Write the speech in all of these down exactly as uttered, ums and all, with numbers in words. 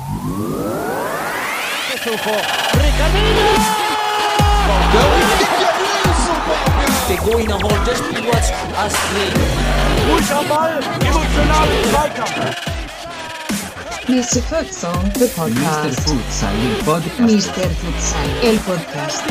De Goina holt das Spiel als Trainer. Ruhig am Ball, emotional im Zweikampf. mister Futsal, the podcast. mister Futsal, il podcast. mister Futsal, el podcast.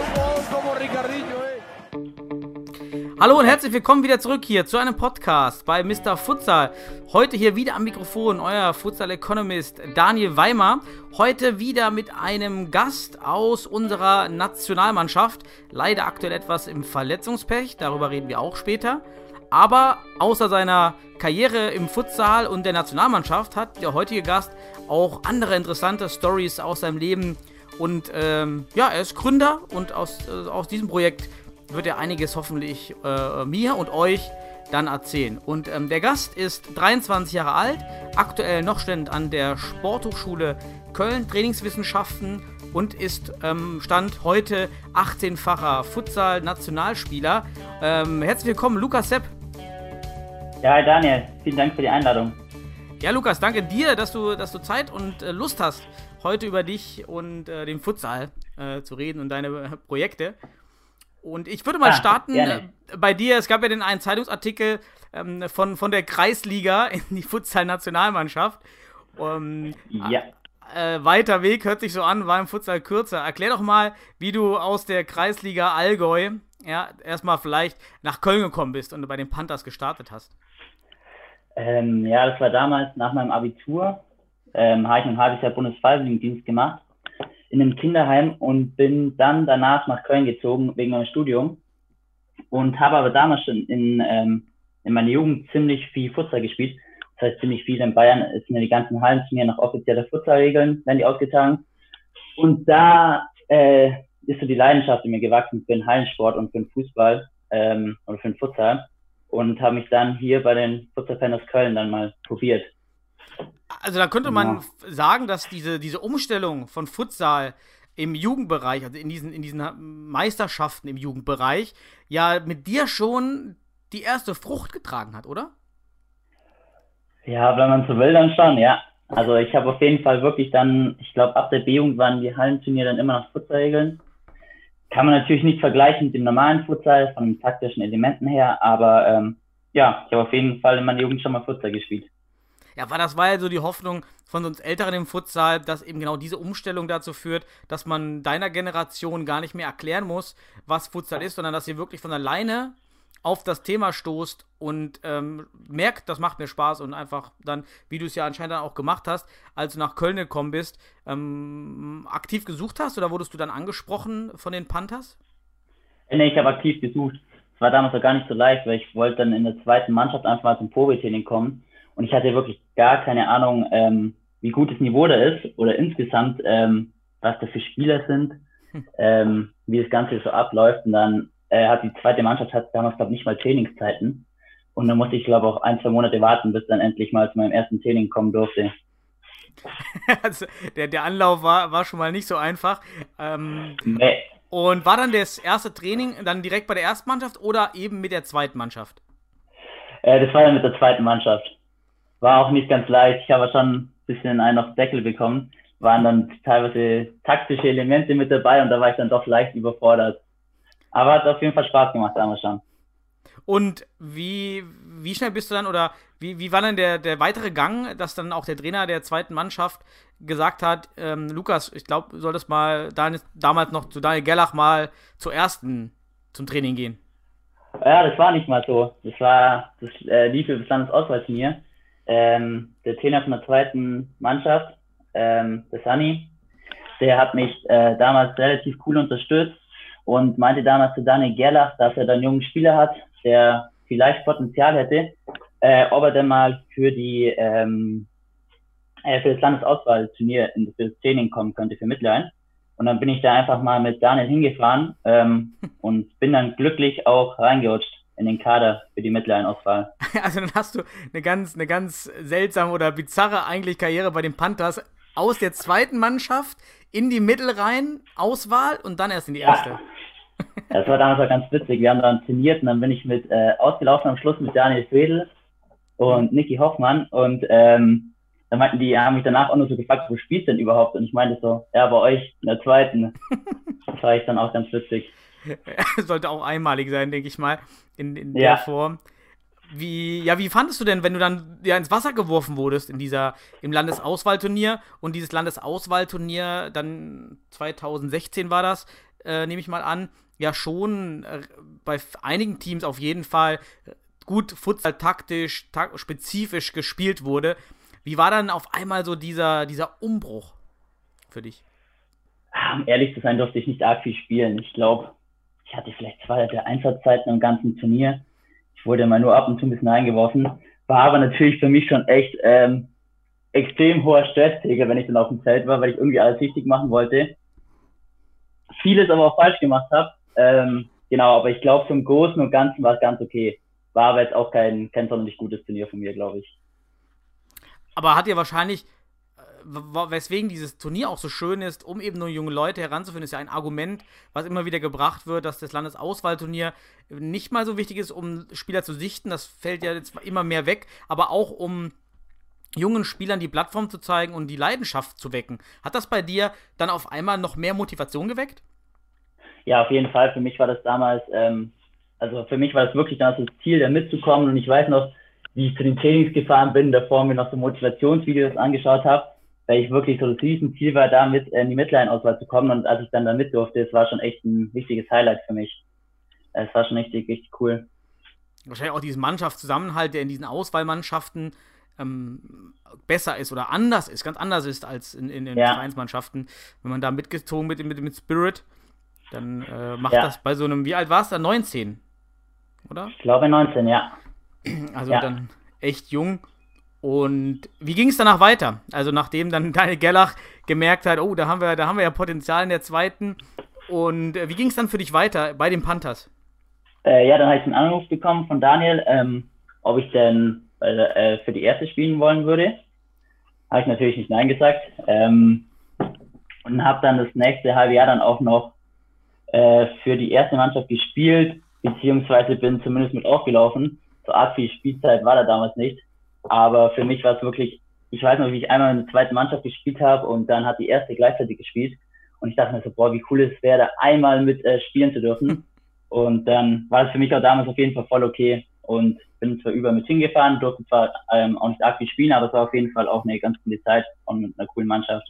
Hallo und herzlich willkommen wieder zurück hier zu einem Podcast bei mister Futsal. Heute hier wieder am Mikrofon euer Futsal-Economist Daniel Weimer. Heute wieder mit einem Gast aus unserer Nationalmannschaft. Leider aktuell etwas im Verletzungspech, darüber reden wir auch später. Aber außer seiner Karriere im Futsal und der Nationalmannschaft hat der heutige Gast auch andere interessante Stories aus seinem Leben. Und ähm, ja, er ist Gründer und aus, äh, aus diesem Projekt wird er einiges hoffentlich äh, mir und euch dann erzählen. Und ähm, der Gast ist dreiundzwanzig Jahre alt, aktuell noch Student an der Sporthochschule Köln, Trainingswissenschaften und ist ähm, Stand heute achtzehnfacher Futsal-Nationalspieler. Ähm, herzlich willkommen, Lukas Sepp. Ja, hi Daniel, vielen Dank für die Einladung. Ja, Lukas, danke dir, dass du, dass du Zeit und äh, Lust hast, heute über dich und äh, den Futsal äh, zu reden und deine äh, Projekte. Und ich würde mal ah, starten äh, bei dir. Es gab ja den einen Zeitungsartikel ähm, von, von der Kreisliga in die Futsal-Nationalmannschaft. Um, ja. Äh, weiter Weg, hört sich so an, war im Futsal kürzer. Erklär doch mal, wie du aus der Kreisliga Allgäu ja, erstmal vielleicht nach Köln gekommen bist und bei den Panthers gestartet hast. Ähm, ja, das war damals nach meinem Abitur. Ähm, habe ich ein halbes Jahr Bundesfreiwilligendienst gemacht in einem Kinderheim und bin dann danach nach Köln gezogen wegen meinem Studium und habe aber damals schon in, ähm, in meiner Jugend ziemlich viel Futsal gespielt. Das heißt, ziemlich viel in Bayern ist mir die ganzen Hallen zu mir nach offizieller Futsalregeln, werden die ausgetragen. Und da äh, ist so die Leidenschaft in mir gewachsen für den Hallensport und für den Fußball ähm, oder für den Futsal und habe mich dann hier bei den Futsal-Fans aus Köln dann mal probiert. Also da könnte man ja sagen, dass diese, diese Umstellung von Futsal im Jugendbereich, also in diesen, in diesen Meisterschaften im Jugendbereich, ja mit dir schon die erste Frucht getragen hat, oder? Ja, wenn man so will, dann schon, ja. Also ich habe auf jeden Fall wirklich dann, ich glaube ab der B-Jugend waren die Hallenturniere dann immer nach Futsalregeln. Kann man natürlich nicht vergleichen mit dem normalen Futsal, von den taktischen Elementen her, aber ähm, ja, ich habe auf jeden Fall in meiner Jugend schon mal Futsal gespielt. Ja, weil das war ja so die Hoffnung von uns Älteren im Futsal, dass eben genau diese Umstellung dazu führt, dass man deiner Generation gar nicht mehr erklären muss, was Futsal ist, sondern dass ihr wirklich von alleine auf das Thema stoßt und ähm, merkt, das macht mir Spaß und einfach dann, wie du es ja anscheinend dann auch gemacht hast, als du nach Köln gekommen bist, ähm, aktiv gesucht hast oder wurdest du dann angesprochen von den Panthers? Nee, ich habe aktiv gesucht. Es war damals auch gar nicht so leicht, weil ich wollte dann in der zweiten Mannschaft einfach mal zum Probetraining kommen. Und ich hatte wirklich gar keine Ahnung, ähm, wie gut das Niveau da ist oder insgesamt, ähm, was da für Spieler sind, ähm, wie das Ganze so abläuft. Und dann äh, hat die zweite Mannschaft hat damals, glaube ich, nicht mal Trainingszeiten. Und dann musste ich, glaube ich, auch ein, zwei Monate warten, bis dann endlich mal zu meinem ersten Training kommen durfte. Also der, der Anlauf war, war schon mal nicht so einfach. Ähm, nee. Und war dann das erste Training dann direkt bei der ersten Mannschaft oder eben mit der zweiten Mannschaft? Äh, das war dann mit der zweiten Mannschaft. War auch nicht ganz leicht. Ich habe schon ein bisschen einen auf Deckel bekommen. Waren dann teilweise taktische Elemente mit dabei und da war ich dann doch leicht überfordert. Aber hat auf jeden Fall Spaß gemacht damals schon. Und wie, wie schnell bist du dann oder wie, wie war dann der, der weitere Gang, dass dann auch der Trainer der zweiten Mannschaft gesagt hat, ähm, Lukas, ich glaube, du solltest mal Daniel, damals noch zu Daniel Gerlach mal zur ersten zum Training gehen? Ja, das war nicht mal so. Das war, das äh, lief über das Landesauswahlturnier. Ähm, der Trainer von der zweiten Mannschaft, ähm, der Sunny, der hat mich äh, damals relativ cool unterstützt und meinte damals zu Daniel Gerlach, dass er da einen jungen Spieler hat, der vielleicht Potenzial hätte, äh, ob er denn mal für die ähm, äh, für das Landesauswahlturnier in das Training kommen könnte für Mittelrhein. Und dann bin ich da einfach mal mit Daniel hingefahren ähm, und bin dann glücklich auch reingerutscht in den Kader für die Mittelrhein-Auswahl. Also dann hast du eine ganz, eine ganz seltsame oder bizarre eigentlich Karriere bei den Panthers aus der zweiten Mannschaft in die Mittelrhein-Auswahl und dann erst in die erste. Ja. Das war damals auch ganz witzig. Wir haben dann trainiert und dann bin ich mit äh, ausgelaufen am Schluss mit Daniel Friedl und Niki Hoffmann und ähm, da meinten die, haben mich danach auch nur so gefragt, wo spielst du denn überhaupt? Und ich meinte so, ja, bei euch in der zweiten. Das war ich dann auch ganz witzig. Sollte auch einmalig sein, denke ich mal, in, in Ja. der Form. Wie, ja, wie fandest du denn, wenn du dann ja ins Wasser geworfen wurdest in dieser, im Landesauswahlturnier und dieses Landesauswahlturnier dann zweitausendsechzehn war das, äh, nehme ich mal an, ja schon äh, bei einigen Teams auf jeden Fall gut Futsal taktisch, tak- spezifisch gespielt wurde. Wie war dann auf einmal so dieser, dieser Umbruch für dich? Um ehrlich zu sein, durfte ich nicht arg viel spielen. Ich glaube, ich hatte vielleicht zwei der Einsatzzeiten im ganzen Turnier. Ich wurde mal nur ab und zu ein bisschen eingeworfen. War aber natürlich für mich schon echt ähm, extrem hoher Stressträger, wenn ich dann auf dem Feld war, weil ich irgendwie alles richtig machen wollte. Vieles aber auch falsch gemacht habe. Ähm, genau, aber ich glaube, zum Großen und Ganzen war es ganz okay. War aber jetzt auch kein, kein sonderlich gutes Turnier von mir, glaube ich. Aber hat ja wahrscheinlich, w- weswegen dieses Turnier auch so schön ist, um eben nur junge Leute heranzuführen, ist ja ein Argument, was immer wieder gebracht wird, dass das Landesauswahlturnier nicht mal so wichtig ist, um Spieler zu sichten, das fällt ja jetzt immer mehr weg, aber auch um jungen Spielern die Plattform zu zeigen und die Leidenschaft zu wecken. Hat das bei dir dann auf einmal noch mehr Motivation geweckt? Ja, auf jeden Fall. Für mich war das damals, ähm, also für mich war das wirklich damals das Ziel, da mitzukommen. Und ich weiß noch, wie ich zu den Trainings gefahren bin, davor mir noch so Motivationsvideos angeschaut habe, weil ich wirklich so das Riesenziel war, da mit in die Midline-Auswahl zu kommen. Und als ich dann da mit durfte, es war schon echt ein wichtiges Highlight für mich. Es war schon richtig, richtig cool. Wahrscheinlich auch diesen Mannschaftszusammenhalt, der in diesen Auswahlmannschaften ähm, besser ist oder anders ist, ganz anders ist als in, in den Ja. Vereinsmannschaften. Wenn man da mitgezogen mit, mit, mit Spirit, dann äh, macht Ja. das bei so einem, wie alt war es da? neunzehn, oder? Ich glaube neunzehn, ja. Also Ja. dann echt jung. Und wie ging es danach weiter? Also nachdem dann Daniel Gerlach gemerkt hat, oh, da haben wir, da haben wir ja Potenzial in der zweiten. Und äh, wie ging es dann für dich weiter bei den Panthers? Äh, ja, dann habe ich einen Anruf bekommen von Daniel, ähm, ob ich denn äh, für die erste spielen wollen würde. Habe ich natürlich nicht Nein gesagt. Ähm, und habe dann das nächste halbe Jahr dann auch noch äh, für die erste Mannschaft gespielt, beziehungsweise bin zumindest mit aufgelaufen. So arg viel Spielzeit war da damals nicht. Aber für mich war es wirklich, ich weiß noch, wie ich einmal in der zweiten Mannschaft gespielt habe und dann hat die erste gleichzeitig gespielt. Und ich dachte mir so, boah, wie cool es wäre, da einmal mit äh, spielen zu dürfen. Und dann war es für mich auch damals auf jeden Fall voll okay. Und bin zwar über mit hingefahren, durfte zwar ähm, auch nicht arg viel spielen, aber es war auf jeden Fall auch eine ganz coole Zeit und mit einer coolen Mannschaft.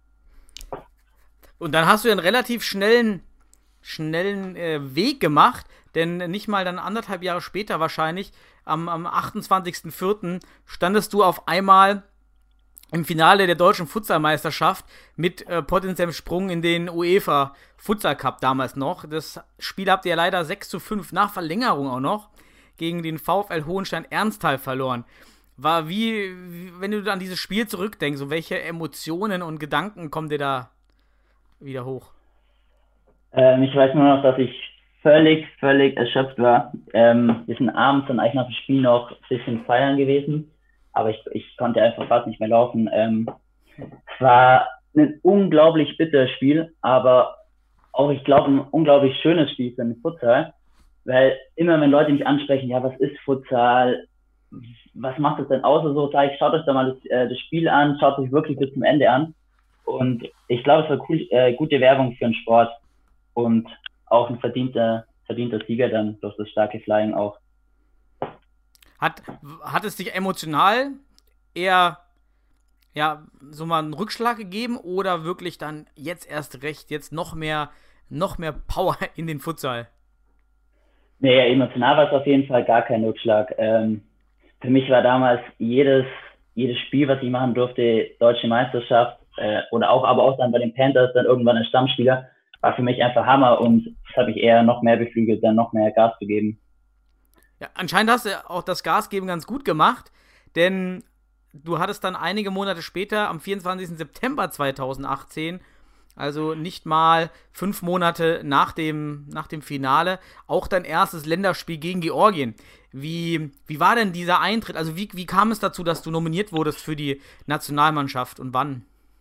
Und dann hast du ja einen relativ schnellen, schnellen äh, Weg gemacht, denn nicht mal dann anderthalb Jahre später wahrscheinlich, am, am achtundzwanzigsten vierten standest du auf einmal im Finale der deutschen Futsalmeisterschaft mit äh, potenziellem Sprung in den UEFA Futsal Cup damals noch. Das Spiel habt ihr ja leider sechs zu fünf nach Verlängerung auch noch gegen den VfL Hohenstein-Ernsthal verloren. War wie, wie, wenn du an dieses Spiel zurückdenkst, so welche Emotionen und Gedanken kommen dir da wieder hoch? Ähm, ich weiß nur noch, dass ich völlig, völlig erschöpft war. Ähm, wir sind abends dann eigentlich nach dem Spiel noch ein bisschen feiern gewesen, aber ich, ich konnte einfach fast nicht mehr laufen. Ähm, es war ein unglaublich bitteres Spiel, aber auch, ich glaube, ein unglaublich schönes Spiel für den Futsal, weil immer, wenn Leute mich ansprechen, ja, was ist Futsal, was macht es denn aus oder so, sage ich, schaut euch da mal das, äh, das Spiel an, schaut euch wirklich bis zum Ende an. Und ich glaube, es war cool, äh, gute Werbung für den Sport und auch ein verdienter, verdienter Sieger dann durch das starke Flying auch. Hat, hat es dich emotional eher ja, so mal einen Rückschlag gegeben oder wirklich dann jetzt erst recht, jetzt noch mehr, noch mehr Power in den Futsal? Nee, emotional war es auf jeden Fall gar kein Rückschlag. Ähm, für mich war damals jedes, jedes Spiel, was ich machen durfte, deutsche Meisterschaft äh, oder auch, aber auch dann bei den Panthers dann irgendwann als Stammspieler, war für mich einfach Hammer und das habe ich eher noch mehr beflügelt, dann noch mehr Gas zu geben. Ja, anscheinend hast du auch das Gasgeben ganz gut gemacht, denn du hattest dann einige Monate später, am vierundzwanzigsten September zweitausendachtzehn, also nicht mal fünf Monate nach dem, nach dem Finale, auch dein erstes Länderspiel gegen Georgien. Wie, wie war denn dieser Eintritt? Also wie, wie kam es dazu, dass du nominiert wurdest für die Nationalmannschaft und wann?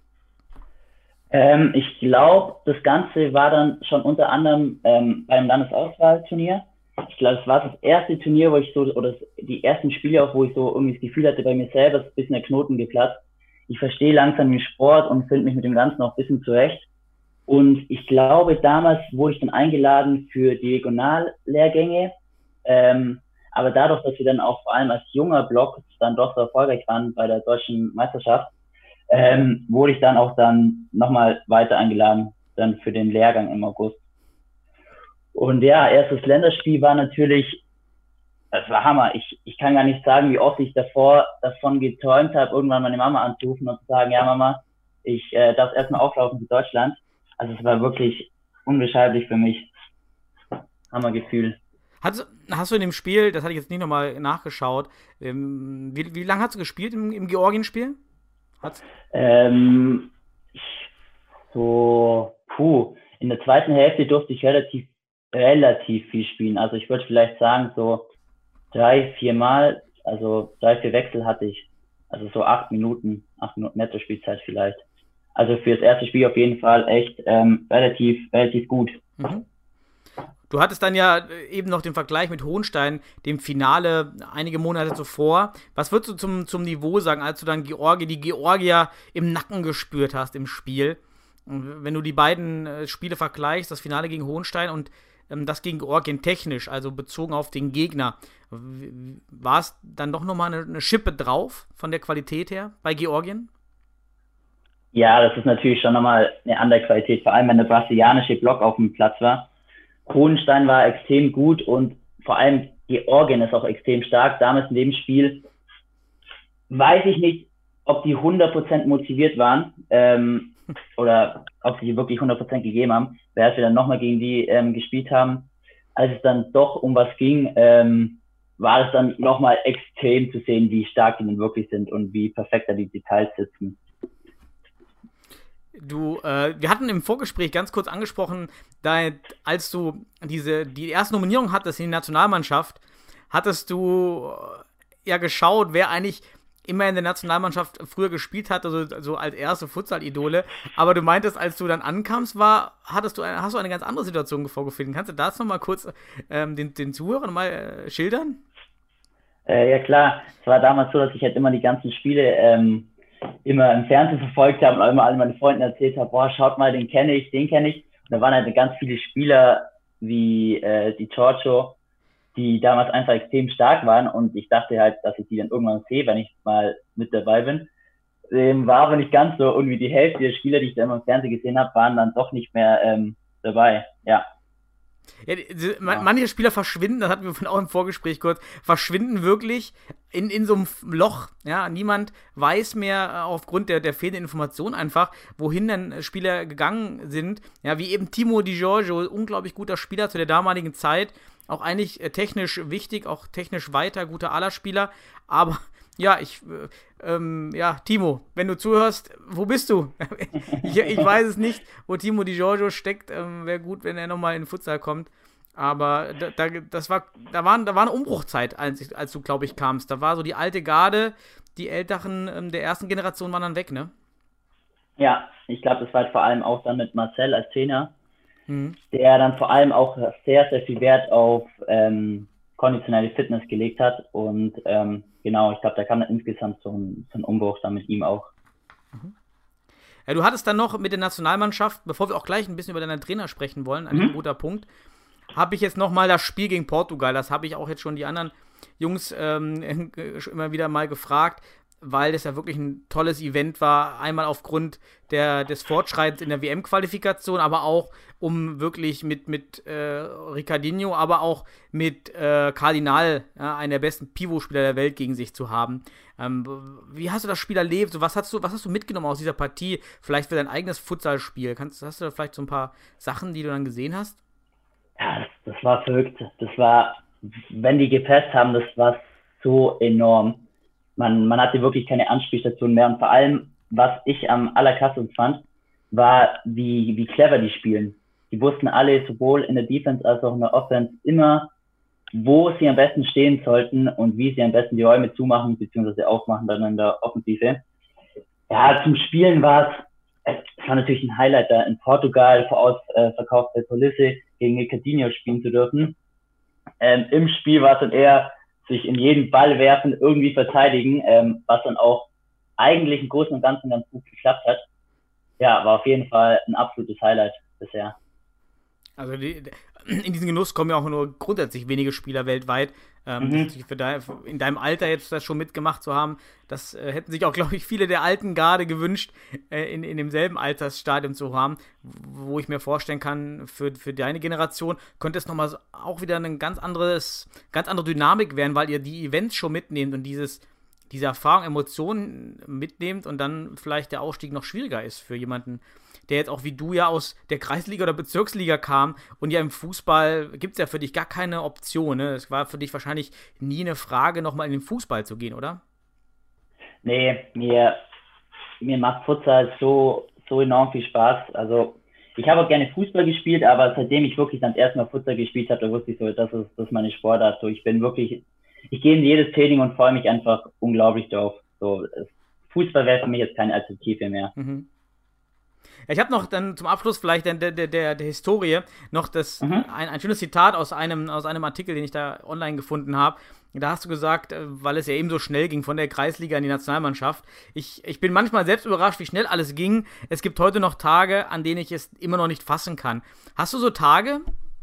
Ähm, ich glaube, das Ganze war dann schon unter anderem ähm, beim Landesauswahlturnier. Ich glaube, es war das erste Turnier, wo ich so, oder die ersten Spiele auch, wo ich so irgendwie das Gefühl hatte bei mir selber, ist ein bisschen der Knoten geplatzt. ich verstehe langsam den Sport und finde mich mit dem Ganzen auch ein bisschen zurecht. Und ich glaube, damals wurde ich dann eingeladen für die Regionallehrgänge. Ähm, aber dadurch, dass wir dann auch vor allem als junger Block dann doch so erfolgreich waren bei der deutschen Meisterschaft, ähm, wurde ich dann auch dann nochmal weiter eingeladen, dann für den Lehrgang im August. Und ja, erstes Länderspiel war natürlich, das war Hammer. Ich, ich kann gar nicht sagen, wie oft ich davor davon geträumt habe, irgendwann meine Mama anzurufen und zu sagen, ja Mama, ich äh, darf erstmal auflaufen für Deutschland. Also es war wirklich unbeschreiblich für mich. Hammergefühl. Hast, hast du in dem Spiel, das hatte ich jetzt nicht nochmal nachgeschaut, ähm, wie, wie lange hast du gespielt im, im Georgien-Spiel? Ähm, so, puh, in der zweiten Hälfte durfte ich relativ, relativ viel spielen. Also ich würde vielleicht sagen, so drei, vier Mal, also drei, vier Wechsel hatte ich. Also so acht Minuten, acht Minuten Netto-Spielzeit vielleicht. Also für das erste Spiel auf jeden Fall echt ähm, relativ, relativ gut. Mhm. Du hattest dann ja eben noch den Vergleich mit Hohenstein, dem Finale einige Monate zuvor. Was würdest du zum, zum Niveau sagen, als du dann Georgi, die Georgier im Nacken gespürt hast im Spiel? Und wenn du die beiden äh, Spiele vergleichst, das Finale gegen Hohenstein und ähm, das gegen Georgien technisch, also bezogen auf den Gegner, war es dann doch nochmal eine, eine Schippe drauf von der Qualität her bei Georgien? Ja, das ist natürlich schon nochmal eine andere Qualität, vor allem wenn der brasilianische Block auf dem Platz war. Hohenstein war extrem gut und vor allem Georgien ist auch extrem stark. Damals in dem Spiel weiß ich nicht, ob die hundert Prozent motiviert waren ähm, oder ob sie wirklich hundert Prozent gegeben haben, während wir dann nochmal gegen die ähm, gespielt haben. Als es dann doch um was ging, ähm, war es dann nochmal extrem zu sehen, wie stark die denn wirklich sind und wie perfekt da die Details sitzen. Du, äh, wir hatten im Vorgespräch ganz kurz angesprochen, da, als du diese, die erste Nominierung hattest in die Nationalmannschaft, hattest du äh, ja geschaut, wer eigentlich immer in der Nationalmannschaft früher gespielt hat, also, also als erste Futsal-Idole. Aber du meintest, als du dann ankamst, war, hattest du eine, hast du eine ganz andere Situation vorgefunden. Kannst du das nochmal kurz ähm, den, den Zuhörern mal äh, schildern? Äh, ja klar, es war damals so, dass ich halt immer die ganzen Spiele ähm, immer im Fernsehen verfolgt habe und immer alle meine Freunden erzählt habe, boah, schaut mal, den kenne ich, den kenne ich. Und da waren halt ganz viele Spieler wie äh, die Giorgio, die damals einfach extrem stark waren und ich dachte halt, dass ich die dann irgendwann sehe, wenn ich mal mit dabei bin. Ähm, war aber nicht ganz so, irgendwie die Hälfte der Spieler, die ich da immer im Fernsehen gesehen habe, waren dann doch nicht mehr ähm, dabei, ja. Ja, die, man, manche Spieler verschwinden, das hatten wir von auch im Vorgespräch kurz, verschwinden wirklich in, in so einem Loch. Ja, niemand weiß mehr aufgrund der, der fehlenden Information einfach, wohin dann Spieler gegangen sind. Ja, wie eben Timo Di Giorgio, unglaublich guter Spieler zu der damaligen Zeit, auch eigentlich technisch wichtig, auch technisch weiter, guter Allerspieler, aber ja, ich, äh, ähm, ja, Timo, wenn du zuhörst, wo bist du? ich, ich weiß es nicht, wo Timo Di Giorgio steckt. Ähm, wäre gut, wenn er nochmal in den Futsal kommt. Aber da, da, das war, da, waren, da war eine Umbruchzeit, als, als du, glaube ich, kamst. Da war so die alte Garde, die Älteren ähm, der ersten Generation waren dann weg, ne? Ja, ich glaube, das war halt vor allem auch dann mit Marcel als Trainer, mhm. der dann vor allem auch sehr, sehr viel Wert auf ähm, konditionelle Fitness gelegt hat und ähm, genau, ich glaube, da kam dann insgesamt so ein, so ein Umbruch dann mit ihm auch. Ja, du hattest dann noch mit der Nationalmannschaft, bevor wir auch gleich ein bisschen über deinen Trainer sprechen wollen, ein mhm. guter Punkt, habe ich jetzt nochmal das Spiel gegen Portugal, das habe ich auch jetzt schon die anderen Jungs ähm, immer wieder mal gefragt, weil das ja wirklich ein tolles Event war, einmal aufgrund der, des Fortschreitens in der W M-Qualifikation, aber auch um wirklich mit, mit äh, Ricardinho, aber auch mit äh, Cardinal, ja, einen der besten Pivot-Spieler der Welt, gegen sich zu haben. Ähm, wie hast du das Spiel erlebt? So, was, hast du, was hast du mitgenommen aus dieser Partie? Vielleicht für dein eigenes Futsalspiel? Kannst, hast du da vielleicht so ein paar Sachen, die du dann gesehen hast? Ja, das, das war verrückt. Das war, wenn die gepasst haben, das war so enorm. Man, man hatte wirklich keine Anspielstation mehr und vor allem, was ich am allerkrassesten fand, war, wie, wie clever die spielen. Die wussten alle, sowohl in der Defense als auch in der Offense, immer, wo sie am besten stehen sollten und wie sie am besten die Räume zumachen bzw. aufmachen dann in der Offensive. Ja, zum Spielen war es, es war natürlich ein Highlight, da in Portugal vor ausverkaufter Kulisse gegen Ricardinho spielen zu dürfen. Ähm, Im Spiel war es dann eher sich in jeden Ball werfen, irgendwie verteidigen, ähm, was dann auch eigentlich im Großen und Ganzen ganz gut geklappt hat. Ja, war auf jeden Fall ein absolutes Highlight bisher. Also die, in diesen Genuss kommen ja auch nur grundsätzlich wenige Spieler weltweit. Ähm, Mhm. für dein, in deinem Alter jetzt das schon mitgemacht zu haben, das äh, hätten sich auch, glaube ich, viele der alten Garde gewünscht, äh, in, in demselben Altersstadium zu haben, wo ich mir vorstellen kann, für, für deine Generation könnte es nochmal so, auch wieder eine ganz anderes, ganz andere Dynamik werden, weil ihr die Events schon mitnehmt und dieses, diese Erfahrung, Emotionen mitnehmt und dann vielleicht der Ausstieg noch schwieriger ist für jemanden, der jetzt auch wie du ja aus der Kreisliga oder Bezirksliga kam und ja im Fußball gibt es ja für dich gar keine Option, ne? Es war für dich wahrscheinlich nie eine Frage, nochmal in den Fußball zu gehen, oder? Nee, mir, mir macht Futsal so, so enorm viel Spaß. Also ich habe auch gerne Fußball gespielt, aber seitdem ich wirklich dann erstmal Futsal gespielt habe, da wusste ich so, das ist, das ist meine Sportart. So, ich bin wirklich, ich gehe in jedes Training und freue mich einfach unglaublich drauf. So, Fußball wäre für mich jetzt keine Alternative mehr. Mhm. Ja, ich habe noch dann zum Abschluss vielleicht der, der, der, der Historie noch das, Mhm. ein, ein schönes Zitat aus einem, aus einem Artikel, den ich da online gefunden habe. Da hast du gesagt, äh, weil es ja eben so schnell ging von der Kreisliga in die Nationalmannschaft. Ich, ich bin manchmal selbst überrascht, wie schnell alles ging. Es gibt heute noch Tage, an denen ich es immer noch nicht fassen kann. Hast du so Tage,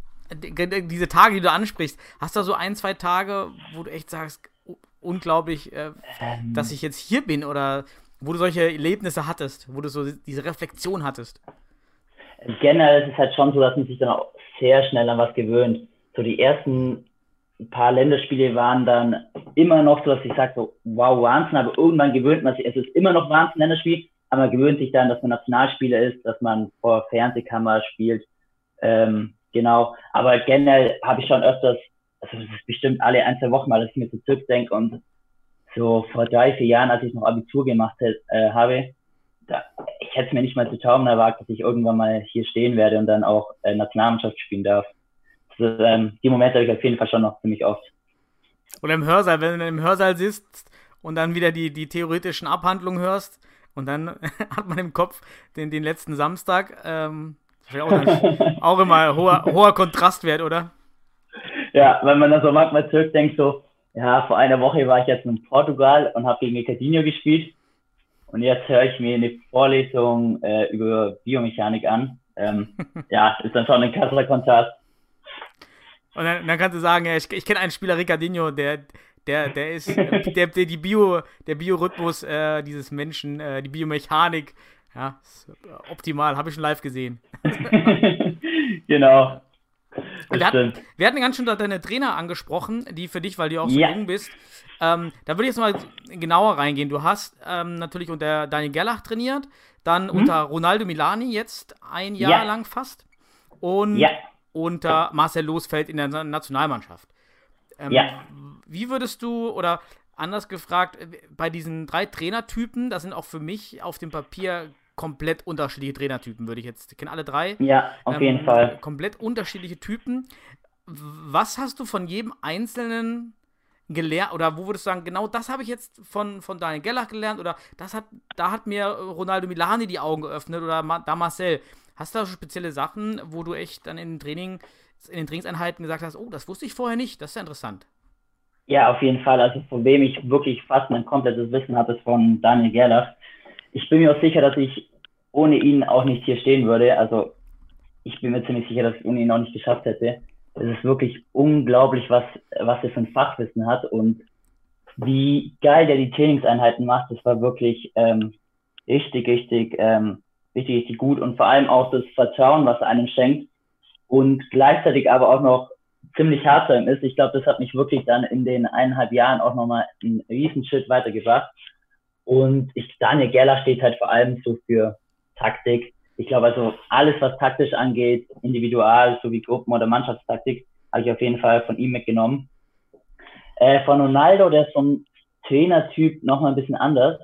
d- diese Tage, die du ansprichst, hast du da so ein, zwei Tage, wo du echt sagst, u- unglaublich, äh, Ähm, dass ich jetzt hier bin oder wo du solche Erlebnisse hattest, wo du so diese Reflexion hattest? Generell ist es halt schon so, dass man sich dann auch sehr schnell an was gewöhnt. So die ersten paar Länderspiele waren dann immer noch so, dass ich sage so, wow, Wahnsinn, aber irgendwann gewöhnt man sich, es ist immer noch Wahnsinn, Länderspiel, aber man gewöhnt sich dann, dass man Nationalspieler ist, dass man vor Fernsehkamera spielt, ähm, genau, aber generell habe ich schon öfters, also das ist bestimmt alle ein, zwei Wochen mal, dass ich mir so zurückdenke und so vor drei, vier Jahren, als ich noch Abitur gemacht äh, habe, da, ich hätte es mir nicht mal zu Tauben erwagt, dass ich irgendwann mal hier stehen werde und dann auch äh, Nationalmannschaft spielen darf. Also, ähm, die Momente habe ich auf jeden Fall schon noch ziemlich oft. Oder im Hörsaal, wenn du im Hörsaal sitzt und dann wieder die, die theoretischen Abhandlungen hörst und dann hat man im Kopf den, den letzten Samstag, ähm, das ist auch, dann, auch immer hoher, hoher Kontrastwert, oder? Ja, wenn man dann so manchmal zurückdenkt, so, ja, vor einer Woche war ich jetzt in Portugal und habe gegen Ricardinho gespielt. Und jetzt höre ich mir eine Vorlesung äh, über Biomechanik an. Ähm, ja, ist dann schon ein krasser Kontrast. Und dann, dann kannst du sagen, ja, ich, ich kenne einen Spieler, Ricardinho, der, der, der ist, der, der die Bio, der Biorhythmus äh, dieses Menschen, äh, die Biomechanik, ja, ist optimal, habe ich schon live gesehen. Genau. Wir Das hatten, stimmt. wir hatten ganz schön deine Trainer angesprochen, die für dich, weil du auch so Ja. jung bist. Ähm, da würde ich jetzt mal genauer reingehen. Du hast ähm, natürlich unter Daniel Gerlach trainiert, dann unter Ronaldo Milani jetzt ein Jahr Ja. lang fast und Ja. unter Marcel Losfeld in der Na- Nationalmannschaft. Ähm, Ja. Wie würdest du, oder anders gefragt, äh, bei diesen drei Trainertypen, das sind auch für mich auf dem Papier komplett unterschiedliche Trainertypen, würde ich jetzt, ich kenne alle drei. Ja, auf Ähm, jeden Fall. Komplett unterschiedliche Typen. Was hast du von jedem Einzelnen gelernt, oder wo würdest du sagen, genau das habe ich jetzt von, von Daniel Gerlach gelernt, oder das hat, da hat mir Ronaldo Milani die Augen geöffnet, oder Ma, da Marcel. Hast du da so spezielle Sachen, wo du echt dann in den Training, in den Trainingseinheiten gesagt hast, oh, das wusste ich vorher nicht, das ist ja interessant. Ja, auf jeden Fall. Also von wem ich wirklich fast mein komplettes Wissen habe, ist von Daniel Gerlach. Ich bin mir auch sicher, dass ich ohne ihn auch nicht hier stehen würde. Also ich bin mir ziemlich sicher, dass ich ohne ihn auch nicht geschafft hätte. Es ist wirklich unglaublich, was, was er für ein Fachwissen hat und wie geil der die Trainingseinheiten macht. Das war wirklich ähm, richtig, richtig, ähm, richtig, richtig gut und vor allem auch das Vertrauen, was er einem schenkt und gleichzeitig aber auch noch ziemlich hart zu ihm ist. Ich glaube, das hat mich wirklich dann in den eineinhalb Jahren auch nochmal einen riesen Schritt weitergebracht. Und ich, Daniel Gerlach steht halt vor allem so für Taktik. Ich glaube also, alles was taktisch angeht, individual sowie Gruppen- oder Mannschaftstaktik, habe ich auf jeden Fall von ihm mitgenommen. Äh, von Ronaldo, der ist vom Trainertyp nochmal ein bisschen anders.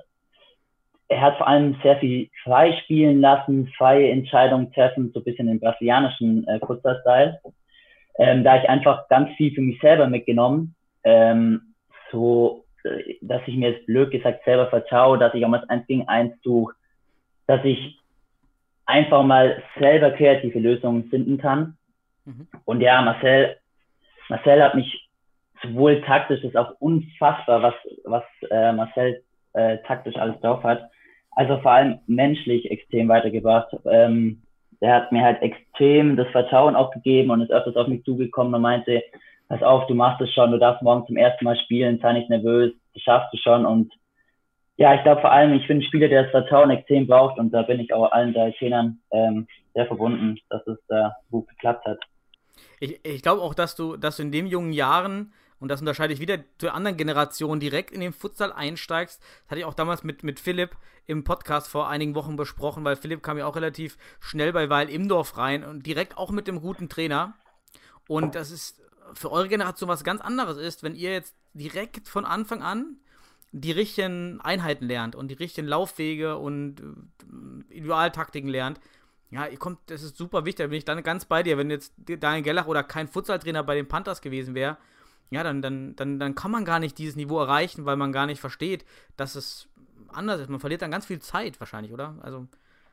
Er hat vor allem sehr viel frei spielen lassen, freie Entscheidungen treffen, so ein bisschen den brasilianischen äh, Futsal-Style. Ähm, da ich einfach ganz viel für mich selber mitgenommen, ähm, so, äh, dass ich mir jetzt blöd gesagt selber vertraue, dass ich auch mal das eins gegen eins suche, dass ich einfach mal selber kreative Lösungen finden kann. Mhm. Und ja, Marcel, Marcel hat mich sowohl taktisch, ist auch unfassbar, was, was äh, Marcel äh, taktisch alles drauf hat. Also vor allem menschlich extrem weitergebracht. Ähm, der hat mir halt extrem das Vertrauen auch gegeben und ist öfters auf mich zugekommen und meinte, pass auf, du machst es schon, du darfst morgen zum ersten Mal spielen, sei nicht nervös, das schaffst du schon. Und ja, ich glaube vor allem, ich bin ein Spieler, der das Vertrauen extrem braucht und da bin ich auch allen drei Trainern ähm, sehr verbunden, dass es da gut geklappt hat. Ich, ich glaube auch, dass du, dass du in den jungen Jahren, und das unterscheide ich wieder zur anderen Generation, direkt in den Futsal einsteigst. Das hatte ich auch damals mit, mit Philipp im Podcast vor einigen Wochen besprochen, weil Philipp kam ja auch relativ schnell bei Weil Imdorf rein und direkt auch mit dem guten Trainer. Und das ist für eure Generation was ganz anderes ist, wenn ihr jetzt direkt von Anfang an die richtigen Einheiten lernt und die richtigen Laufwege und Individualtaktiken lernt. Ja, ihr kommt, das ist super wichtig, da bin ich dann ganz bei dir. Wenn jetzt Daniel Gerlach oder kein Futsaltrainer bei den Panthers gewesen wäre, ja, dann, dann, dann, dann kann man gar nicht dieses Niveau erreichen, weil man gar nicht versteht, dass es anders ist. Man verliert dann ganz viel Zeit wahrscheinlich, oder? Also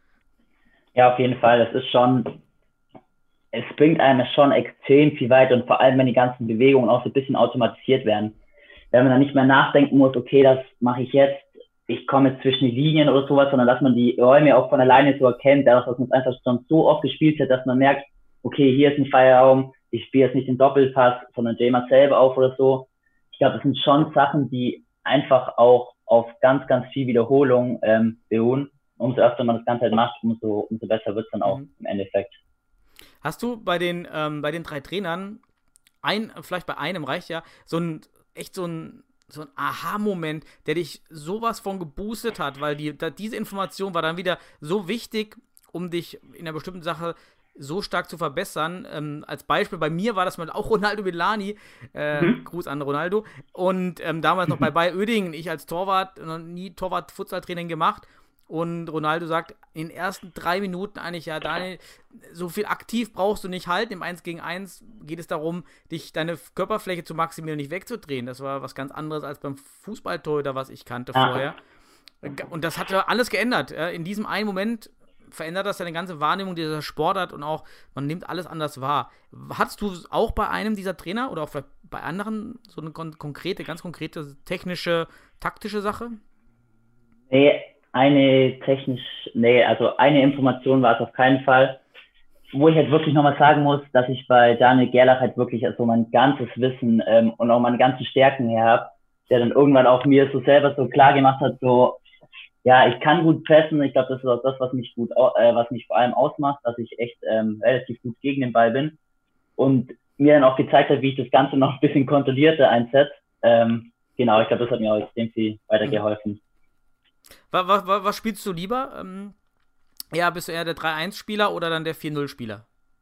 ja, auf jeden Fall. Das ist schon, es bringt einem schon extrem viel weiter und vor allem, wenn die ganzen Bewegungen auch so ein bisschen automatisiert werden. Wenn man dann nicht mehr nachdenken muss, okay, das mache ich jetzt, ich komme jetzt zwischen die Linien oder sowas, sondern dass man die Räume auch von alleine so erkennt, dadurch, dass man es einfach schon so oft gespielt hat, dass man merkt, okay, hier ist ein Freiraum, ich spiele jetzt nicht den Doppelpass, sondern drehe mal selber auf oder so. Ich glaube, das sind schon Sachen, die einfach auch auf ganz, ganz viel Wiederholung ähm, beruhen. Umso öfter man das Ganze halt macht, umso, umso besser wird es dann auch mhm. im Endeffekt. Hast du bei den, ähm, bei den drei Trainern, ein, vielleicht bei einem reicht ja, so ein, echt so ein, so ein Aha-Moment, der dich sowas von geboostet hat, weil die, da, diese Information war dann wieder so wichtig, um dich in einer bestimmten Sache so stark zu verbessern. Ähm, als Beispiel, bei mir war das mal auch Ronaldo Villani, äh, mhm. Gruß an Ronaldo, und ähm, damals noch bei Bayer Oedingen, ich als Torwart, noch nie Torwart-Futsal-Training gemacht, und Ronaldo sagt, in den ersten drei Minuten eigentlich, ja, Daniel, so viel aktiv brauchst du nicht halten, im eins gegen eins geht es darum, dich, deine Körperfläche zu maximieren und nicht wegzudrehen. Das war was ganz anderes als beim Fußballtorhüter, was ich kannte ah. vorher. Und das hat ja alles geändert. In diesem einen Moment verändert das deine ganze Wahrnehmung dieser Sportart und auch, man nimmt alles anders wahr. Hattest du auch bei einem dieser Trainer oder auch vielleicht bei anderen so eine kon- konkrete, ganz konkrete technische, taktische Sache? Nee, eine technisch, nee, also eine Information war es auf keinen Fall. Wo ich halt wirklich nochmal sagen muss, dass ich bei Daniel Gerlach halt wirklich also mein ganzes Wissen ähm, und auch meine ganzen Stärken her habe, der dann irgendwann auch mir so selber so klar gemacht hat, so, ja, ich kann gut pressen. Ich glaube, das ist auch das, was mich gut, äh, was mich vor allem ausmacht, dass ich echt ähm, relativ gut gegen den Ball bin. Und mir dann auch gezeigt hat, wie ich das Ganze noch ein bisschen kontrollierter einsetze. Ähm, genau, ich glaube, das hat mir auch extrem viel weitergeholfen. Was, was, was spielst du lieber? Ähm, ja, bist du eher der drei eins Spieler oder dann der vier null Spieler?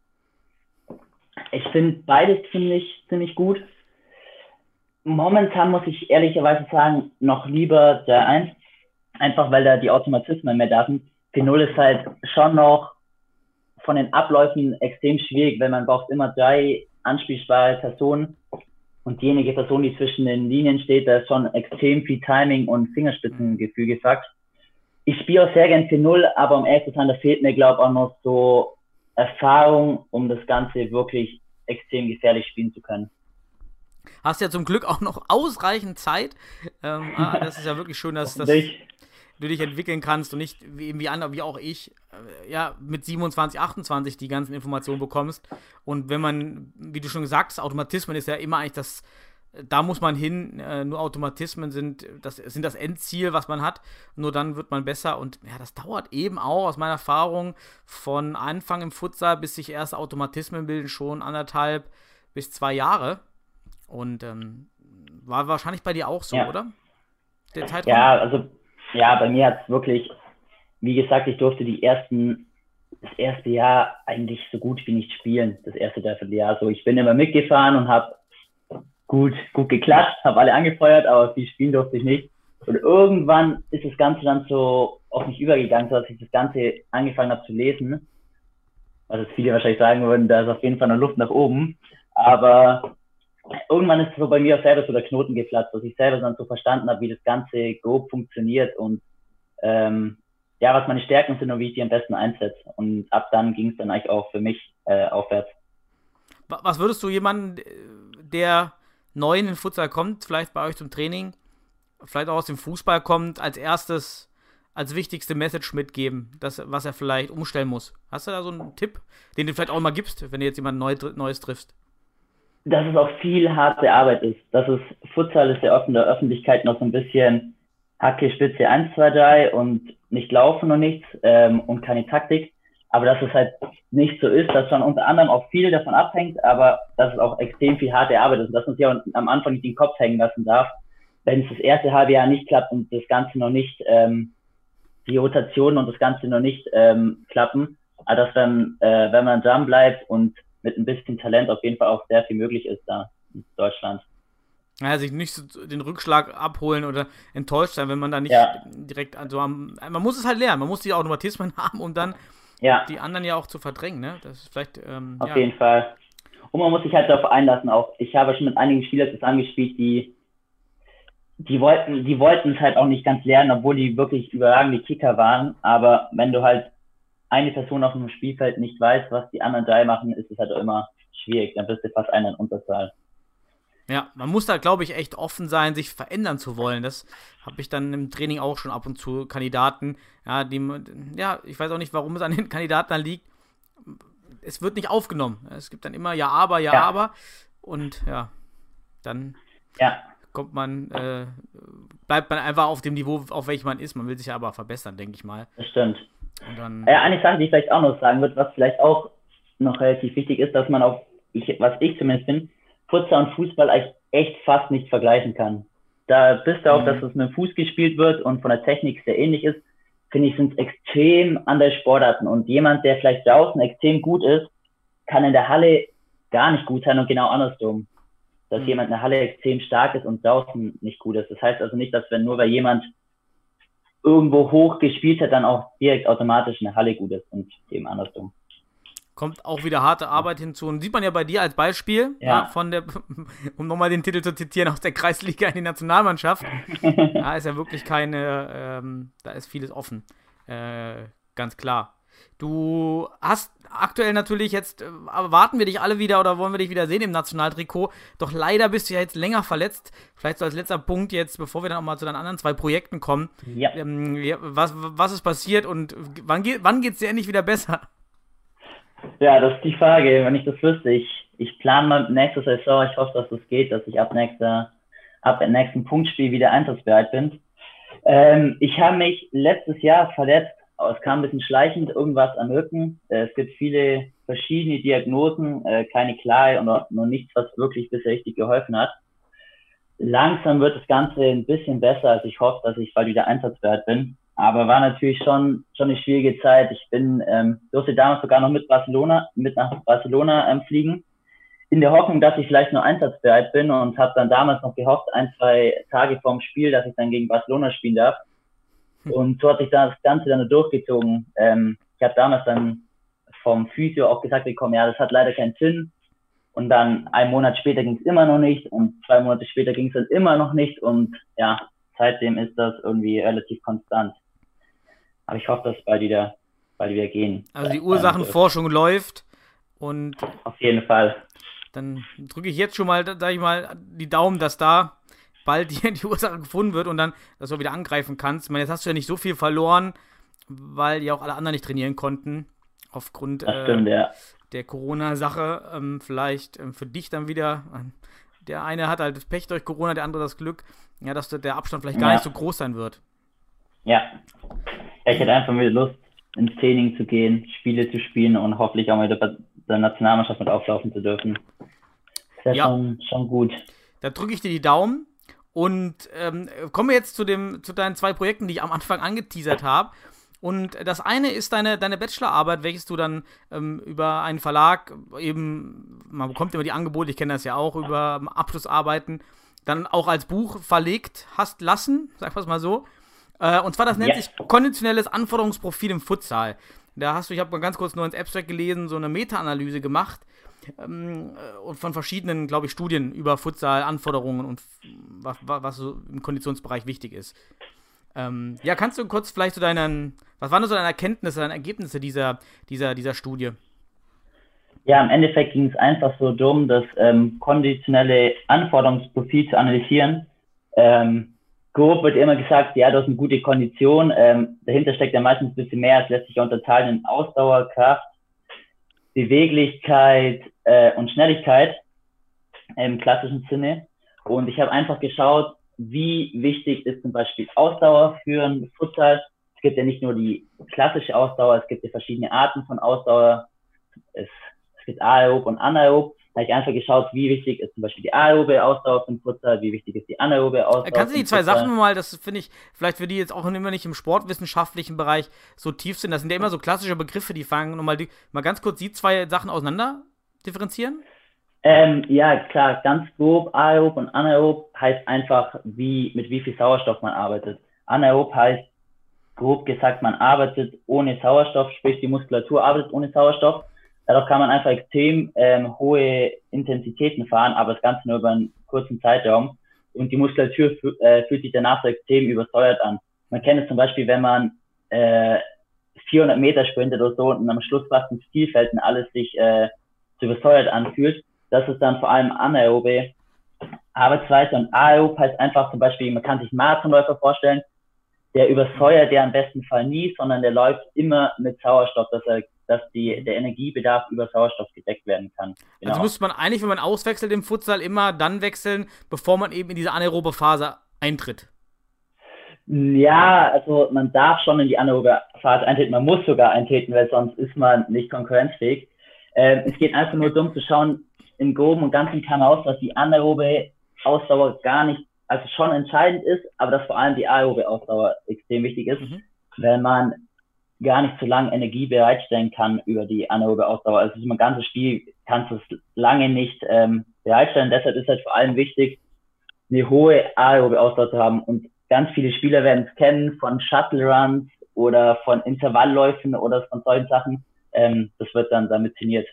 Ich finde beides ziemlich, ziemlich gut. Momentan muss ich ehrlicherweise sagen, noch lieber der eins. Einfach weil da die Automatismen mehr da sind. vier null ist halt schon noch von den Abläufen extrem schwierig, weil man braucht immer drei anspielbare Personen. Und diejenige Person, die zwischen den Linien steht, da ist schon extrem viel Timing und Fingerspitzengefühl gefragt. Ich spiele auch sehr gern vier null, aber um ehrlich zu sein, da fehlt mir, glaube ich, auch noch so Erfahrung, um das Ganze wirklich extrem gefährlich spielen zu können. Hast ja zum Glück auch noch ausreichend Zeit. Ähm, ah, das ist ja wirklich schön, dass, dass du dich entwickeln kannst und nicht wie, wie andere, wie auch ich, äh, ja, mit siebenundzwanzig, achtundzwanzig die ganzen Informationen bekommst. Und wenn man, wie du schon gesagt hast, Automatismen ist ja immer eigentlich das, da muss man hin, äh, nur Automatismen sind das, sind das Endziel, was man hat, nur dann wird man besser und ja, das dauert eben auch, aus meiner Erfahrung, von Anfang im Futsal bis sich erste Automatismen bilden, schon anderthalb bis zwei Jahre und ähm, war wahrscheinlich bei dir auch so, ja. Oder? Der Zeitraum? Ja, also ja, bei mir hat es wirklich, wie gesagt, ich durfte die ersten, das erste Jahr eigentlich so gut wie nicht spielen, das erste Dreivierteljahr. So, ich bin immer mitgefahren und habe gut, gut geklatscht, habe alle angefeuert, aber viel spielen durfte ich nicht. Und irgendwann ist das Ganze dann so auf mich übergegangen, so dass ich das Ganze angefangen habe zu lesen. Was jetzt viele wahrscheinlich sagen würden, da ist auf jeden Fall noch Luft nach oben. Aber irgendwann ist so bei mir auch selber so der Knoten geplatzt, dass ich selber dann so verstanden habe, wie das Ganze grob funktioniert und ähm, ja, was meine Stärken sind und wie ich die am besten einsetze. Und ab dann ging es dann eigentlich auch für mich äh, aufwärts. Was würdest du jemanden, der neu in den Futsal kommt, vielleicht bei euch zum Training, vielleicht auch aus dem Fußball kommt, als erstes, als wichtigste Message mitgeben, das, was er vielleicht umstellen muss? Hast du da so einen Tipp, den du vielleicht auch mal gibst, wenn du jetzt jemand Neu, Neues triffst? Dass es auch viel harte Arbeit ist. Dass es Futsal ist ja oft in der Öffentlichkeit noch so ein bisschen Hacke, Spitze eins, zwei, drei und nicht laufen und nichts ähm, und keine Taktik. Aber dass es halt nicht so ist, dass schon unter anderem auch viel davon abhängt, aber dass es auch extrem viel harte Arbeit ist und dass man sich auch am Anfang nicht den Kopf hängen lassen darf, wenn es das erste halbe Jahr nicht klappt und das Ganze noch nicht, ähm, die Rotationen und das Ganze noch nicht ähm, klappen, aber dass dann, äh, wenn man dran bleibt und mit ein bisschen Talent auf jeden Fall auch sehr viel möglich ist da in Deutschland. Ja, sich nicht so den Rückschlag abholen oder enttäuscht sein, wenn man da nicht Ja. direkt, also am, man muss es halt lernen, man muss die Automatismen haben, um dann Ja, die anderen ja auch zu verdrängen, ne? Das ist vielleicht, ähm, auf ja. jeden Fall. Und man muss sich halt darauf einlassen auch. Ich habe schon mit einigen Spielern zusammengespielt, die die wollten, die wollten es halt auch nicht ganz lernen, obwohl die wirklich überragende Kicker waren. Aber wenn du halt eine Person auf dem Spielfeld nicht weiß, was die anderen drei machen, ist es halt auch immer schwierig. Dann bist du fast einer in Unterzahl. Ja, man muss da, glaube ich, echt offen sein, sich verändern zu wollen. Das habe ich dann im Training auch schon ab und zu Kandidaten, ja, die, ja, ich weiß auch nicht, warum es an den Kandidaten dann liegt. Es wird nicht aufgenommen. Es gibt dann immer ja, aber, ja, Ja. aber. Und ja, dann Ja, kommt man, äh, bleibt man einfach auf dem Niveau, auf welchem man ist. Man will sich ja aber verbessern, denke ich mal. das stimmt. Und dann, Ja, eine Sache, die ich vielleicht auch noch sagen würde, was vielleicht auch noch relativ wichtig ist, dass man auf, ich, was ich zumindest bin, Futsal und Fußball eigentlich echt fast nicht vergleichen kann. Da bist du auch, Mhm. dass es mit dem Fuß gespielt wird und von der Technik sehr ähnlich ist, finde ich, sind es extrem andere Sportarten. Und jemand, der vielleicht draußen extrem gut ist, kann in der Halle gar nicht gut sein und genau andersrum. Dass Mhm. jemand in der Halle extrem stark ist und draußen nicht gut ist. Das heißt also nicht, dass wenn nur weil jemand irgendwo hoch gespielt hat, dann auch direkt automatisch in der Halle gut ist und eben andersrum. kommt auch wieder harte Arbeit hinzu. Und sieht man ja bei dir als Beispiel, Ja. ja, von der, um nochmal den Titel zu zitieren, aus der Kreisliga in die Nationalmannschaft. Da ist ja wirklich keine, ähm, da ist vieles offen. Äh, ganz klar. Du hast aktuell natürlich jetzt, äh, erwarten wir dich alle wieder oder wollen wir dich wieder sehen im Nationaltrikot. Doch leider bist du ja jetzt länger verletzt. Vielleicht so als letzter Punkt jetzt, bevor wir dann auch mal zu deinen anderen zwei Projekten kommen. Ja. Ähm, ja, was, was ist passiert und wann, geht, wann geht's dir endlich wieder besser? Ja, das ist die Frage, wenn ich das wüsste. Ich, ich plane mal nächste Saison, ich hoffe, dass das geht, dass ich ab nächster, ab dem nächsten Punktspiel wieder einsatzbereit bin. Ähm, ich habe mich letztes Jahr verletzt, es kam ein bisschen schleichend, irgendwas am Rücken. Äh, es gibt viele verschiedene Diagnosen, äh, keine klare und noch, noch nichts, was wirklich bisher richtig geholfen hat. Langsam wird das Ganze ein bisschen besser, also ich hoffe, dass ich bald wieder einsatzbereit bin. Aber war natürlich schon schon eine schwierige Zeit. Ich bin ähm, durfte damals sogar noch mit Barcelona mit nach Barcelona ähm, fliegen, in der Hoffnung, dass ich vielleicht nur einsatzbereit bin und habe dann damals noch gehofft, ein, zwei Tage vorm Spiel, dass ich dann gegen Barcelona spielen darf. Und so hat sich das Ganze dann durchgezogen. Ähm, ich habe damals dann vom Physio auch gesagt bekommen, ja, das hat leider keinen Sinn. Und dann einen Monat später ging es immer noch nicht und zwei Monate später ging es dann immer noch nicht. Und ja, seitdem ist das irgendwie relativ konstant. Aber ich hoffe, dass es bald wieder, bald wieder gehen. Also die Ursachenforschung läuft und Auf jeden Fall. dann drücke ich jetzt schon mal, sag ich mal, die Daumen, dass da bald die, die Ursache gefunden wird und dann, dass du wieder angreifen kannst. Ich meine, jetzt hast du ja nicht so viel verloren, weil ja auch alle anderen nicht trainieren konnten, aufgrund Das stimmt, äh, ja. der Corona-Sache. Ähm, vielleicht ähm, für dich dann wieder, äh, der eine hat halt das Pech durch Corona, der andere das Glück, ja, dass der Abstand vielleicht gar Ja. nicht so groß sein wird. Ja. Ja, ich hätte einfach wieder Lust, ins Training zu gehen, Spiele zu spielen und hoffentlich auch mal wieder bei der Nationalmannschaft mit auflaufen zu dürfen. Das wäre Ja. schon, schon gut. Da drücke ich dir die Daumen und ähm, komme jetzt zu, dem, zu deinen zwei Projekten, die ich am Anfang angeteasert habe. Und das eine ist deine, deine Bachelorarbeit, welches du dann ähm, über einen Verlag eben, man bekommt immer die Angebote, ich kenne das ja auch, über Abschlussarbeiten, dann auch als Buch verlegt hast lassen, sag was mal so. Äh, und zwar, das nennt Ja. sich konditionelles Anforderungsprofil im Futsal. Da hast du, ich habe mal ganz kurz nur ins Abstract gelesen, so eine Meta-Analyse gemacht ähm, und von verschiedenen, glaube ich, Studien über Futsal-Anforderungen und was, was so im Konditionsbereich wichtig ist. Ähm, ja, kannst du kurz vielleicht so deinen, was waren so deine Erkenntnisse, deine Ergebnisse dieser, dieser, dieser Studie? Ja, im Endeffekt ging es einfach so darum, das ähm, konditionelle Anforderungsprofil zu analysieren. Ähm, grob wird immer gesagt, ja, du hast eine gute Kondition. Ähm, dahinter steckt ja meistens ein bisschen mehr. Es lässt sich ja unterteilen in Ausdauer, Kraft, Beweglichkeit äh, und Schnelligkeit im klassischen Sinne. Und ich habe einfach geschaut, wie wichtig ist zum Beispiel Ausdauer für einen Futsal. Es gibt ja nicht nur die klassische Ausdauer, es gibt ja verschiedene Arten von Ausdauer. Es, es gibt aerob und anaerob. Da habe ich einfach geschaut, wie wichtig ist zum Beispiel die aerobe Ausdauer für den Futsal, wie wichtig ist die anaerobe Ausdauer. Kannst du die zwei Sachen mal, das finde ich, vielleicht für die jetzt auch immer nicht im sportwissenschaftlichen Bereich so tief sind, das sind ja immer so klassische Begriffe, die fangen, nochmal die, mal ganz kurz die zwei Sachen auseinander differenzieren? Ähm, ja, klar, ganz grob, aerob und anaerob heißt einfach, wie, mit wie viel Sauerstoff man arbeitet. Anaerob heißt, grob gesagt, man arbeitet ohne Sauerstoff, sprich die Muskulatur arbeitet ohne Sauerstoff. Dadurch kann man einfach extrem ähm, hohe Intensitäten fahren, aber das Ganze nur über einen kurzen Zeitraum. Und die Muskulatur fü- äh, fühlt sich danach so extrem übersäuert an. Man kennt es zum Beispiel, wenn man äh, vierhundert Meter sprintet oder so und am Schluss fast ins Ziel fällt und alles sich äh, so übersäuert anfühlt. Das ist dann vor allem anaerobe Arbeitsweise. Und aerob heißt einfach zum Beispiel, man kann sich einen Marathonläufer vorstellen, der übersäuert der im besten Fall nie, sondern der läuft immer mit Sauerstoff, dass er dass die, der Energiebedarf über Sauerstoff gedeckt werden kann. Genau. Also müsste man eigentlich, wenn man auswechselt im Futsal, immer dann wechseln, bevor man eben in diese anaerobe Phase eintritt. Ja, also man darf schon in die anaerobe Phase eintreten, man muss sogar eintreten, weil sonst ist man nicht konkurrenzfähig. Ähm, es geht einfach nur darum zu schauen, im Groben und Ganzen kam aus, dass die anaerobe Ausdauer gar nicht, also schon entscheidend ist, aber dass vor allem die aerobe Ausdauer extrem wichtig ist, mhm. weil man gar nicht so lange Energie bereitstellen kann über die anaerobe Ausdauer. Also im ganzen Spiel kannst du es lange nicht ähm, bereitstellen. Deshalb ist halt vor allem wichtig, eine hohe aerobe Ausdauer zu haben. Und ganz viele Spieler werden es kennen von Shuttle Runs oder von Intervallläufen oder von solchen Sachen. Ähm, das wird dann damit trainiert.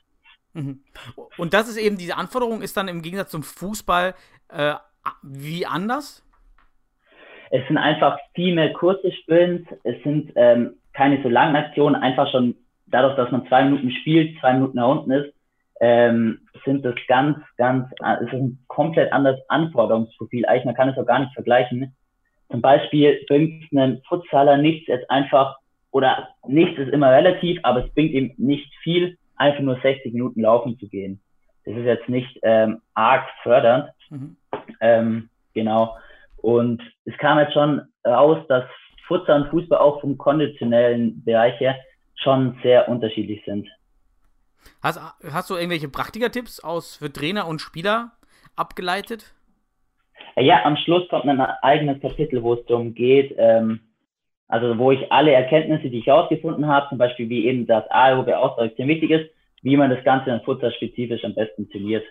Und das ist eben, diese Anforderung ist dann im Gegensatz zum Fußball äh, wie anders? Es sind einfach viel mehr kurze Sprints. Es sind ähm, keine so langen Aktionen, einfach schon dadurch, dass man zwei Minuten spielt, zwei Minuten nach unten ist, ähm, sind das ganz, ganz, es ist ein komplett anderes Anforderungsprofil. Eigentlich, man kann es auch gar nicht vergleichen. Zum Beispiel bringt einem Futsaler nichts jetzt einfach, oder nichts ist immer relativ, aber es bringt ihm nicht viel, einfach nur sechzig Minuten laufen zu gehen. Das ist jetzt nicht ähm, arg fördernd. Mhm. Ähm, genau. Und es kam jetzt schon raus, dass Futsal und Fußball auch vom konditionellen Bereich her schon sehr unterschiedlich sind. Hast, hast du irgendwelche Praktikertipps aus für Trainer und Spieler abgeleitet? Ja, am Schluss kommt ein eigenes Kapitel, wo es darum geht, ähm, also wo ich alle Erkenntnisse, die ich herausgefunden habe, zum Beispiel wie eben das aerobe Ausdauer extrem wichtig ist, wie man das Ganze in Futsal spezifisch am besten trainiert.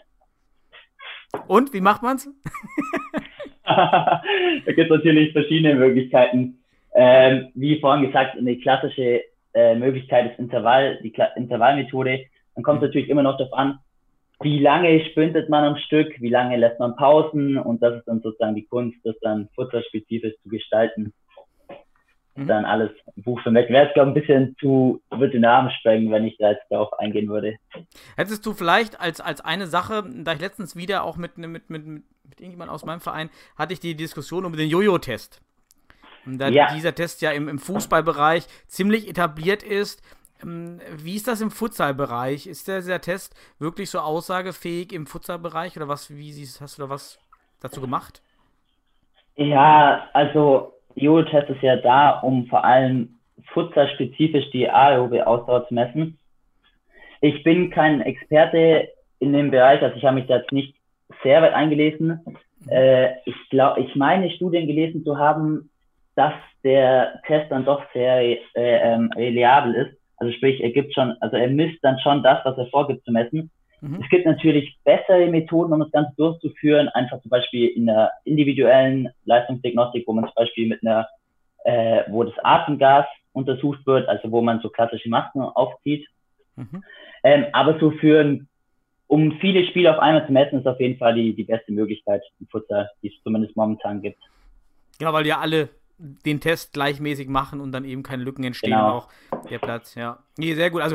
Und, wie macht man's? Da gibt es natürlich verschiedene Möglichkeiten. Ähm, wie vorhin gesagt, eine klassische äh, Möglichkeit ist Intervall, die Kla- Intervallmethode. Dann kommt es natürlich immer noch darauf an, wie lange sprintet man am Stück, wie lange lässt man Pausen, und das ist dann sozusagen die Kunst, das dann futsalspezifisch zu gestalten. Mhm. Dann alles Buch für Mac. Wäre es, glaube ich, ein bisschen zu, würde den Rahmen sprengen, wenn ich da jetzt darauf eingehen würde. Hättest du vielleicht als, als eine Sache, da ich letztens wieder auch mit, mit, mit, mit irgendjemand aus meinem Verein, hatte ich die Diskussion um den Jojo-Test. Und da ja. dieser Test ja im, im Fußballbereich ziemlich etabliert ist. Wie ist das im Futsalbereich? Ist der, dieser Test wirklich so aussagefähig im Futsalbereich oder was? Wie siehst, hast du da was dazu gemacht? Ja, also Jojo-Test ist ja da, um vor allem futsalspezifisch die aerobe Ausdauer zu messen. Ich bin kein Experte in dem Bereich, also ich habe mich da jetzt nicht sehr weit eingelesen. Äh, ich glaube, ich meine Studien gelesen zu haben, dass der Test dann doch sehr äh, ähm, reliabel ist. Also sprich, er gibt schon, also er misst dann schon das, was er vorgibt zu messen. Mhm. Es gibt natürlich bessere Methoden, um das Ganze durchzuführen, einfach zum Beispiel in der individuellen Leistungsdiagnostik, wo man zum Beispiel mit einer, äh, wo das Atemgas untersucht wird, also wo man so klassische Masken aufzieht. Mhm. Ähm, aber so für ein, um viele Spiele auf einmal zu messen, ist auf jeden Fall die, die beste Möglichkeit im Futsal, die es zumindest momentan gibt. Genau, weil ja alle den Test gleichmäßig machen und dann eben keine Lücken entstehen. Genau. Auch der Platz, ja. Nee, sehr gut. Also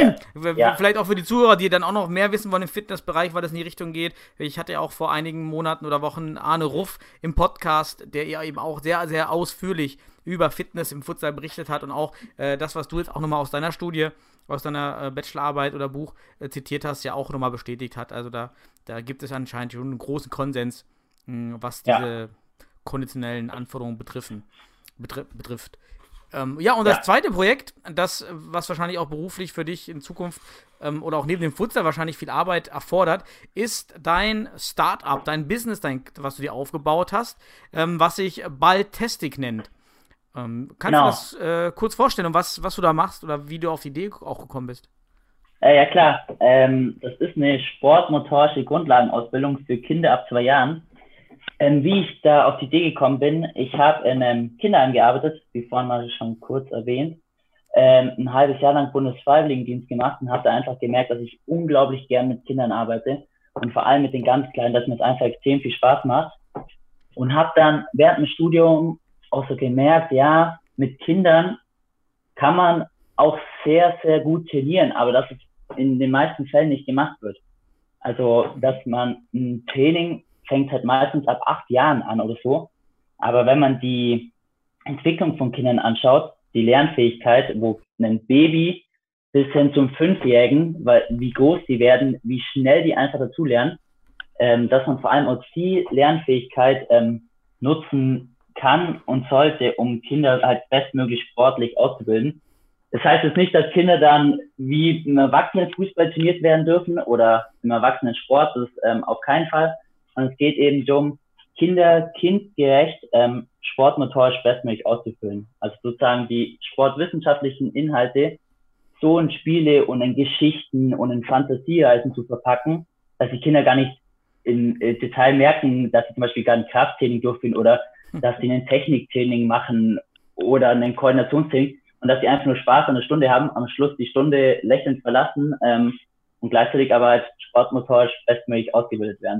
Ja. vielleicht auch für die Zuhörer, die dann auch noch mehr wissen wollen im Fitnessbereich, weil das in die Richtung geht. Ich hatte ja auch vor einigen Monaten oder Wochen Arne Ruff im Podcast, der ja eben auch sehr, sehr ausführlich über Fitness im Futsal berichtet hat und auch äh, das, was du jetzt auch nochmal aus deiner Studie, aus deiner äh, Bachelorarbeit oder Buch äh, zitiert hast, ja auch nochmal bestätigt hat. Also da, da gibt es anscheinend schon einen großen Konsens, mh, was diese Ja. konditionellen Anforderungen betreffen, betri- betrifft. Ähm, ja, und Ja. das zweite Projekt, das, was wahrscheinlich auch beruflich für dich in Zukunft ähm, oder auch neben dem Futsal wahrscheinlich viel Arbeit erfordert, ist dein Startup, dein Business, dein, was du dir aufgebaut hast, ähm, was sich Baltastic nennt. Ähm, kannst Genau. du das äh, kurz vorstellen, was, was du da machst oder wie du auf die Idee auch gekommen bist? Äh, ja klar, ähm, das ist eine sportmotorische Grundlagenausbildung für Kinder ab zwei Jahren. Ähm, wie ich da auf die Idee gekommen bin, ich habe in einem Kinderheim gearbeitet, wie vorhin mal schon kurz erwähnt, ähm, ein halbes Jahr lang Bundesfreiwilligendienst gemacht und habe da einfach gemerkt, dass ich unglaublich gern mit Kindern arbeite und vor allem mit den ganz Kleinen, dass mir das einfach extrem viel Spaß macht. Und habe dann während dem Studium auch so gemerkt, ja, mit Kindern kann man auch sehr, sehr gut trainieren, aber dass es in den meisten Fällen nicht gemacht wird. Also, dass man ein Training fängt halt meistens ab acht Jahren an oder so. Aber wenn man die Entwicklung von Kindern anschaut, die Lernfähigkeit, wo ein Baby bis hin zum Fünfjährigen, weil wie groß die werden, wie schnell die einfach dazulernen, ähm, dass man vor allem auch die Lernfähigkeit ähm, nutzen kann und sollte, um Kinder halt bestmöglich sportlich auszubilden. Das heißt jetzt nicht, dass Kinder dann wie im Erwachsenenfußball trainiert werden dürfen oder im Erwachsenensport, das ist ähm, auf keinen Fall. Und es geht eben darum, Kinder kindgerecht ähm, sportmotorisch bestmöglich auszufüllen. Also sozusagen die sportwissenschaftlichen Inhalte so in Spiele und in Geschichten und in Fantasiereisen zu verpacken, dass die Kinder gar nicht im äh, Detail merken, dass sie zum Beispiel gar ein Krafttraining durchführen oder dass sie ein Techniktraining machen oder ein Koordinationstraining und dass sie einfach nur Spaß an der Stunde haben, am Schluss die Stunde lächelnd verlassen ähm, und gleichzeitig aber halt sportmotorisch bestmöglich ausgebildet werden.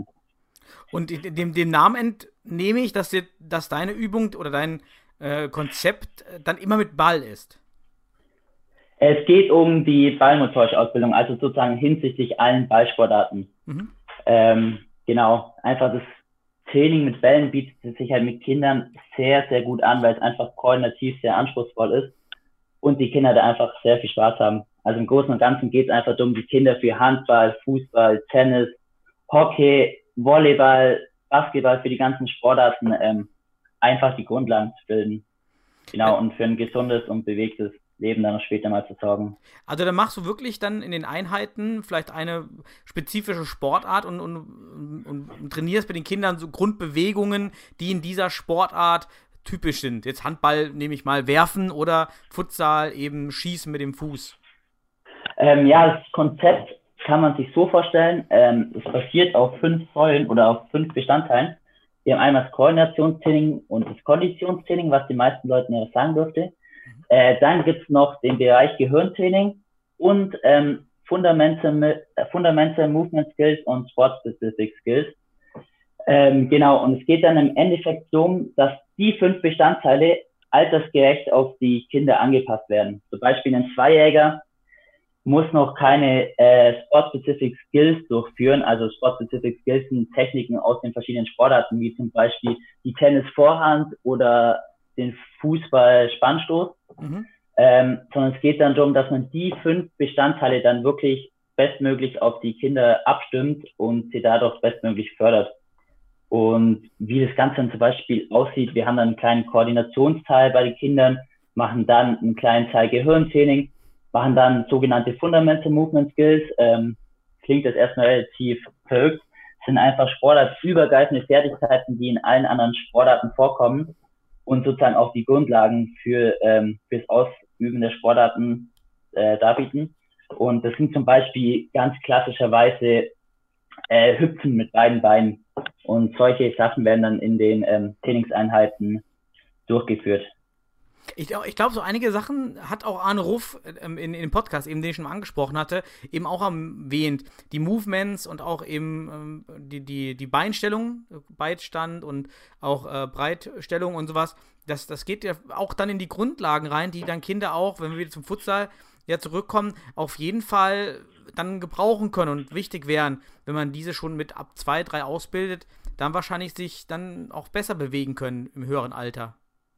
Und dem, dem Namen entnehme ich, dass, dir, dass deine Übung oder dein äh, Konzept dann immer mit Ball ist. Es geht um die ballmotorische Ausbildung, also sozusagen hinsichtlich allen Ballsportarten. Mhm. Ähm, genau, einfach das Training mit Bällen bietet sich halt mit Kindern sehr, sehr gut an, weil es einfach koordinativ sehr anspruchsvoll ist und die Kinder da einfach sehr viel Spaß haben. Also im Großen und Ganzen geht es einfach darum, die Kinder für Handball, Fußball, Tennis, Hockey, Volleyball, Basketball, für die ganzen Sportarten ähm, einfach die Grundlagen zu bilden. Genau, und für ein gesundes und bewegtes Leben dann auch später mal zu sorgen. Also dann machst du wirklich dann in den Einheiten vielleicht eine spezifische Sportart und, und, und, und trainierst mit den Kindern so Grundbewegungen, die in dieser Sportart typisch sind. Jetzt Handball nehme ich mal werfen oder Futsal eben schießen mit dem Fuß. Ähm, ja, das Konzept kann man sich so vorstellen, ähm, es basiert auf fünf Säulen oder auf fünf Bestandteilen. Wir haben einmal das Koordinationstraining und das Konditionstraining, was die meisten Leuten ja sagen dürfte. Äh, dann gibt's noch den Bereich Gehirntraining und ähm, Fundamental, äh, Fundamental Movement Skills und Sport-Specific Skills. Ähm, genau, und es geht dann im Endeffekt darum, dass die fünf Bestandteile altersgerecht auf die Kinder angepasst werden. Zum Beispiel ein Zweijähriger muss noch keine äh, Sport-Specific Skills durchführen. Also Sport-Specific Skills sind Techniken aus den verschiedenen Sportarten, wie zum Beispiel die Tennis-Vorhand oder den Fußball-Spannstoß. Mhm. Ähm, sondern es geht dann darum, dass man die fünf Bestandteile dann wirklich bestmöglich auf die Kinder abstimmt und sie dadurch bestmöglich fördert. Und wie das Ganze dann zum Beispiel aussieht, wir haben dann einen kleinen Koordinationsteil bei den Kindern, machen dann einen kleinen Teil Gehirntraining, machen dann sogenannte Fundamental Movement Skills. Ähm, klingt das erstmal relativ verrückt. Das sind einfach sportartübergreifende Fertigkeiten, die in allen anderen Sportarten vorkommen und sozusagen auch die Grundlagen für ähm, fürs Ausüben der Sportarten äh, darbieten. Und das sind zum Beispiel ganz klassischerweise äh, Hüpfen mit beiden Beinen. Und solche Sachen werden dann in den ähm, Trainingseinheiten durchgeführt. Ich, ich glaube, so einige Sachen hat auch Arne Ruff ähm, in, in dem Podcast, eben den ich schon mal angesprochen hatte, eben auch erwähnt. Die Movements und auch eben ähm, die, die, die Beinstellung, Beitstand und auch äh, Breitstellung und sowas. das, das geht ja auch dann in die Grundlagen rein, die dann Kinder auch, wenn wir wieder zum Futsal ja zurückkommen, auf jeden Fall dann gebrauchen können und wichtig wären, wenn man diese schon mit ab zwei, drei ausbildet, dann wahrscheinlich sich dann auch besser bewegen können im höheren Alter.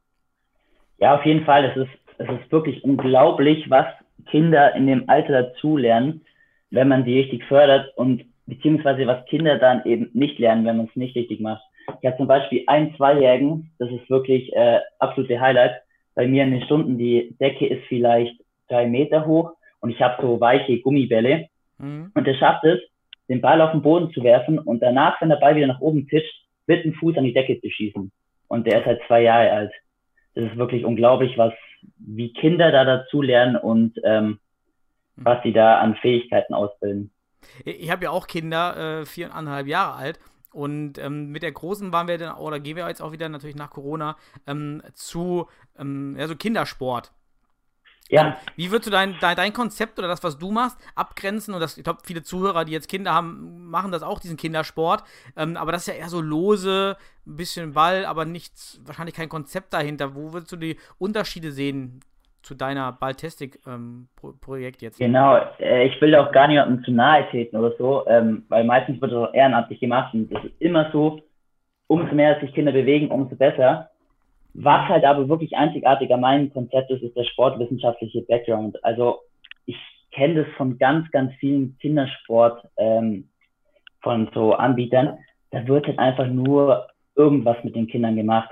Ja, auf jeden Fall. Es ist, es ist wirklich unglaublich, was Kinder in dem Alter dazulernen, wenn man sie richtig fördert und beziehungsweise was Kinder dann eben nicht lernen, wenn man es nicht richtig macht. Ich habe zum Beispiel einen Zweijährigen, das ist wirklich äh, absolute Highlight. Bei mir in den Stunden, die Decke ist vielleicht drei Meter hoch und ich habe so weiche Gummibälle. Mhm. Und er schafft es, den Ball auf den Boden zu werfen und danach, wenn der Ball wieder nach oben titscht, mit dem Fuß an die Decke zu schießen. Und der ist halt zwei Jahre alt. Das ist wirklich unglaublich, was wie Kinder da dazu lernen und ähm, was sie da an Fähigkeiten ausbilden. Ich habe ja auch Kinder, äh, viereinhalb Jahre alt. Und ähm, mit der Großen waren wir dann, oder gehen wir jetzt auch wieder natürlich nach Corona, ähm, zu ähm, ja, so Kindersport. Ja. Ähm, wie würdest du dein, dein, dein Konzept oder das, was du machst, abgrenzen? Und das, ich glaube, viele Zuhörer, die jetzt Kinder haben, machen das auch, diesen Kindersport. Ähm, aber das ist ja eher so lose, ein bisschen Ball, aber nichts, wahrscheinlich kein Konzept dahinter. Wo würdest du die Unterschiede sehen zu deiner Balltastic-Projekt ähm, jetzt? Genau, äh, ich will auch gar niemandem zu nahe treten oder so, ähm, weil meistens wird das auch ehrenamtlich gemacht und das ist immer so, umso mehr sich Kinder bewegen, umso besser. Was halt aber wirklich einzigartig an meinem Konzept ist, ist der sportwissenschaftliche Background. Also ich kenne das von ganz, ganz vielen Kindersport ähm, von so Anbietern. Da wird halt einfach nur irgendwas mit den Kindern gemacht.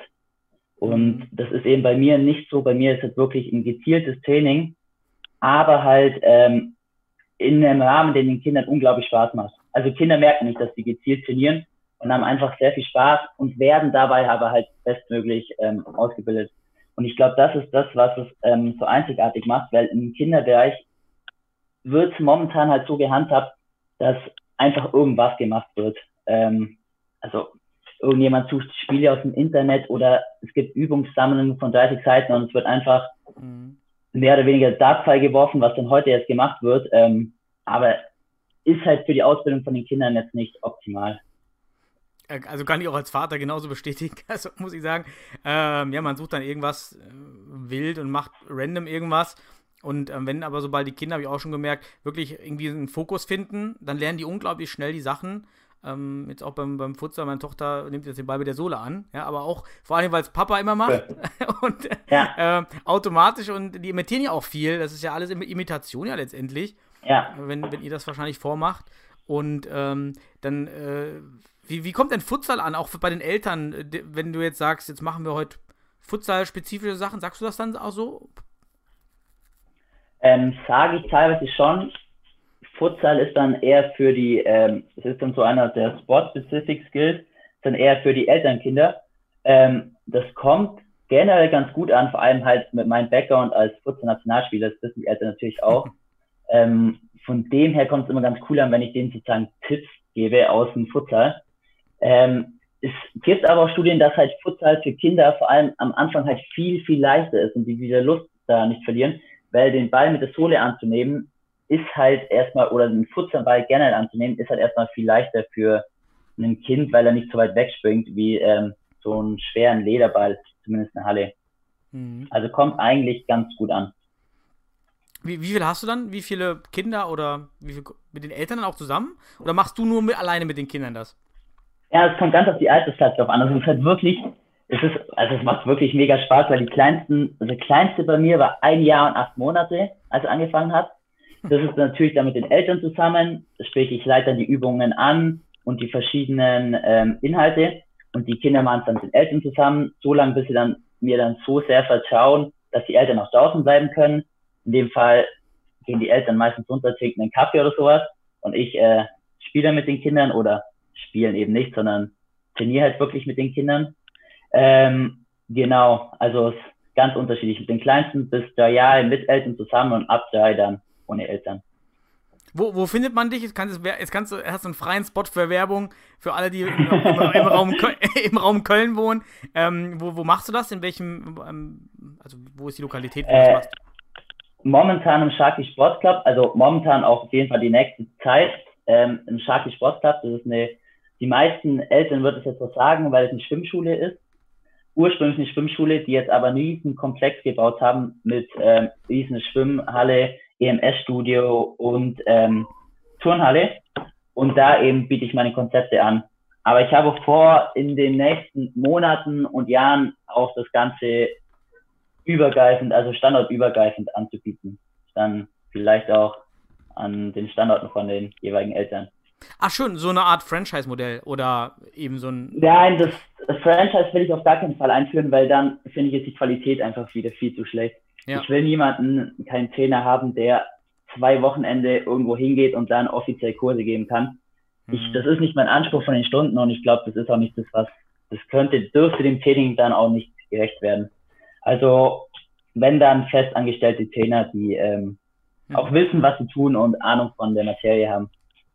Und das ist eben bei mir nicht so. Bei mir ist es wirklich ein gezieltes Training, aber halt ähm, in einem Rahmen, der den Kindern unglaublich Spaß macht. Also Kinder merken nicht, dass sie gezielt trainieren und haben einfach sehr viel Spaß und werden dabei aber halt bestmöglich ähm, ausgebildet. Und ich glaube, das ist das, was es ähm, so einzigartig macht, weil im Kinderbereich wird es momentan halt so gehandhabt, dass einfach irgendwas gemacht wird. Ähm, also irgendjemand sucht Spiele aus dem Internet oder es gibt Übungssammlungen von dreißig Seiten und es wird einfach mhm. mehr oder weniger Dartpfeil geworfen, was dann heute jetzt gemacht wird. Ähm, aber ist halt für die Ausbildung von den Kindern jetzt nicht optimal. Also kann ich auch als Vater genauso bestätigen, also muss ich sagen. Ähm, ja, man sucht dann irgendwas äh, wild und macht random irgendwas. Und ähm, wenn aber sobald die Kinder, habe ich auch schon gemerkt, wirklich irgendwie einen Fokus finden, dann lernen die unglaublich schnell die Sachen. Ähm, jetzt auch beim, beim Futsal, meine Tochter nimmt jetzt den Ball mit der Sohle an, ja, aber auch vor allem, weil es Papa immer macht und äh, ja. äh, automatisch und die imitieren ja auch viel, das ist ja alles Imitation ja letztendlich, ja. wenn, wenn ihr das wahrscheinlich vormacht und ähm, dann, äh, wie, wie kommt denn Futsal an, auch bei den Eltern, wenn du jetzt sagst, jetzt machen wir heute Futsal-spezifische Sachen, sagst du das dann auch so? Ähm, sage ich teilweise schon. Futsal ist dann eher für die, ähm, es ist dann so einer der Sport-Specific Skills, dann eher für die Elternkinder. Ähm, das kommt generell ganz gut an, vor allem halt mit meinem Background als Futsal-Nationalspieler, das wissen die Eltern natürlich auch. ähm, von dem her kommt es immer ganz cool an, wenn ich denen sozusagen Tipps gebe aus dem Futsal. Ähm, es gibt aber auch Studien, dass halt Futsal für Kinder vor allem am Anfang halt viel, viel leichter ist und die wieder Lust da nicht verlieren, weil den Ball mit der Sohle anzunehmen, ist halt erstmal, oder den Futsalball generell anzunehmen, ist halt erstmal viel leichter für ein Kind, weil er nicht so weit wegspringt wie ähm, so einen schweren Lederball, zumindest in der Halle. Mhm. Also kommt eigentlich ganz gut an. Wie, wie viel hast du dann? Wie viele Kinder oder wie viel, mit den Eltern dann auch zusammen? Oder machst du nur mit, alleine mit den Kindern das? Ja, es kommt ganz auf die Altersklasse drauf an. Also es ist halt wirklich, es ist, also es macht wirklich mega Spaß, weil die kleinsten, also der kleinste bei mir war ein Jahr und acht Monate, als er angefangen hat. Das ist natürlich dann mit den Eltern zusammen, sprich ich leite dann die Übungen an und die verschiedenen ähm, Inhalte und die Kinder machen es dann mit den Eltern zusammen, so lange bis sie dann mir dann so sehr vertrauen, dass die Eltern auch draußen bleiben können. In dem Fall gehen die Eltern meistens runter, trinken einen Kaffee oder sowas und ich äh, spiele mit den Kindern oder spielen eben nicht, sondern trainiere halt wirklich mit den Kindern. Ähm, genau, also es ist ganz unterschiedlich. Mit den Kleinsten bis drei Jahre mit Eltern zusammen und ab drei dann ohne Eltern. Wo, wo findet man dich? Jetzt kannst, du, jetzt kannst du, hast du einen freien Spot für Werbung für alle, die im, im, im, Raum, im Raum Köln wohnen. Ähm, wo, wo machst du das? In welchem, ähm, also wo ist die Lokalität, wo du äh, das machst? Momentan im Sharky Sportclub, also momentan auch auf jeden Fall die nächste Zeit ähm, im Sharky Sportclub. Das ist eine, die meisten Eltern würden es jetzt was sagen, weil es eine Schwimmschule ist. ursprünglich eine Schwimmschule, die jetzt aber einen riesen Komplex gebaut haben mit ähm, riesen Schwimmhalle, E M S-Studio und ähm, Turnhalle. Und da eben biete ich meine Konzepte an. Aber ich habe vor, in den nächsten Monaten und Jahren auch das Ganze übergreifend, also standortübergreifend anzubieten. Dann vielleicht auch an den Standorten von den jeweiligen Eltern. Ach schön, so eine Art Franchise-Modell oder eben so ein... Nein, das, das Franchise will ich auf gar keinen Fall einführen, weil dann finde ich, ist die Qualität einfach wieder viel zu schlecht. Ja. Ich will niemanden, keinen Trainer haben, der zwei Wochenende irgendwo hingeht und dann offiziell Kurse geben kann. Mhm. Ich, das ist nicht mein Anspruch von den Stunden und ich glaube, das ist auch nicht das, was, das könnte, dürfte dem Training dann auch nicht gerecht werden. Also, wenn dann festangestellte Trainer, die ähm, mhm. auch wissen, was sie tun und Ahnung von der Materie haben.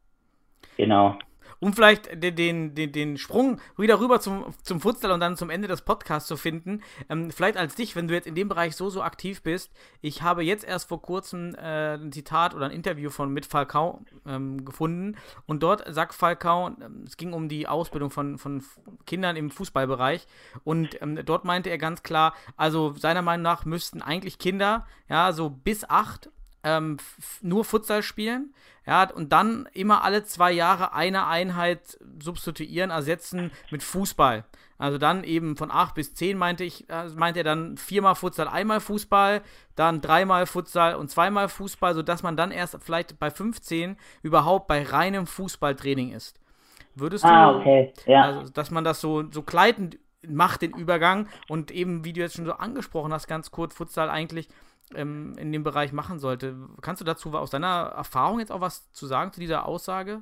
Genau. Um vielleicht den, den, den, den Sprung wieder rüber zum, zum Futsal und dann zum Ende des Podcasts zu finden, ähm, vielleicht als dich, wenn du jetzt in dem Bereich so, so aktiv bist. Ich habe jetzt erst vor kurzem äh, ein Zitat oder ein Interview von mit Falcao ähm, gefunden und dort sagt Falcao, ähm, es ging um die Ausbildung von, von Kindern im Fußballbereich und ähm, dort meinte er ganz klar, also seiner Meinung nach müssten eigentlich Kinder, ja, so bis acht Ähm, f- nur Futsal spielen, ja, und dann immer alle zwei Jahre eine Einheit substituieren, ersetzen mit Fußball. Also dann eben von acht bis zehn meinte ich, äh, meinte er dann viermal Futsal, einmal Fußball, dann dreimal Futsal und zweimal Fußball, sodass man dann erst vielleicht bei fünfzehn überhaupt bei reinem Fußballtraining ist. Würdest du, ah, okay. Ja. Also, dass man das so, so gleitend macht, den Übergang und eben, wie du jetzt schon so angesprochen hast, ganz kurz, Futsal eigentlich in dem Bereich machen sollte. Kannst du dazu aus deiner Erfahrung jetzt auch was zu sagen, zu dieser Aussage?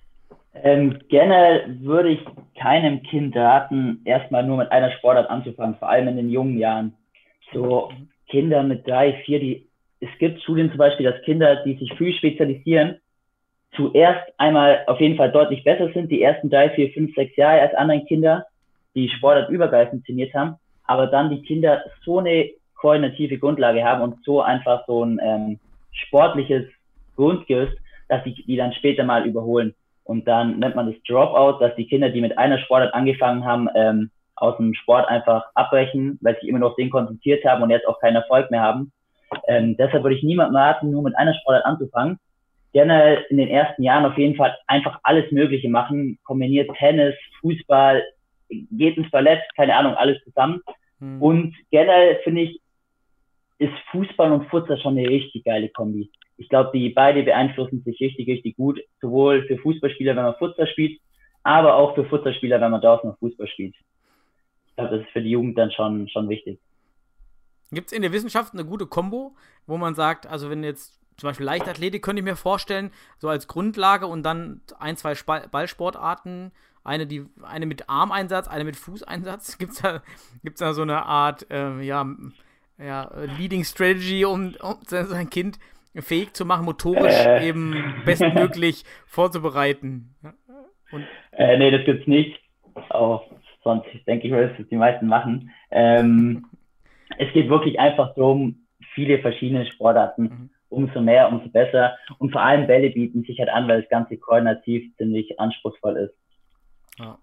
Ähm, generell würde ich keinem Kind raten, erstmal nur mit einer Sportart anzufangen, vor allem in den jungen Jahren. So Kinder mit drei, vier, die, es gibt Studien zum Beispiel, dass Kinder, die sich früh spezialisieren, zuerst einmal auf jeden Fall deutlich besser sind, die ersten drei, vier, fünf, sechs Jahre als andere Kinder, die Sportart übergreifend trainiert haben, aber dann die Kinder so eine koordinative Grundlage haben und so einfach so ein ähm, sportliches Grundgerüst, dass die die dann später mal überholen. Und dann nennt man das Dropout, dass die Kinder, die mit einer Sportart angefangen haben, ähm, aus dem Sport einfach abbrechen, weil sie immer noch auf den konzentriert haben und jetzt auch keinen Erfolg mehr haben. Ähm, deshalb würde ich niemandem raten, nur mit einer Sportart anzufangen. Generell in den ersten Jahren auf jeden Fall einfach alles Mögliche machen, kombiniert Tennis, Fußball, geht ins Ballett, keine Ahnung, alles zusammen. Hm. Und generell finde ich, ist Fußball und Futsal schon eine richtig geile Kombi. Ich glaube, die beide beeinflussen sich richtig, richtig gut. Sowohl für Fußballspieler, wenn man Futsal spielt, aber auch für Futsalspieler, wenn man draußen noch Fußball spielt. Ich glaube, das ist für die Jugend dann schon, schon wichtig. Gibt es in der Wissenschaft eine gute Kombo, wo man sagt, also wenn jetzt zum Beispiel Leichtathletik, könnte ich mir vorstellen, so als Grundlage und dann ein, zwei Sp- Ballsportarten, eine, die, eine mit Armeinsatz, eine mit Fußeinsatz. Gibt es da, gibt's da so eine Art, ähm, ja, ja, Leading Strategy, um, um sein Kind fähig zu machen, motorisch äh. eben bestmöglich vorzubereiten? Und äh, nee, das gibt's nicht. Auch sonst denke ich, dass das die meisten machen. Ähm, es geht wirklich einfach darum, viele verschiedene Sportarten. Mhm. Umso mehr, umso besser. Und vor allem Bälle bieten sich halt an, weil das Ganze koordinativ ziemlich anspruchsvoll ist. Ja.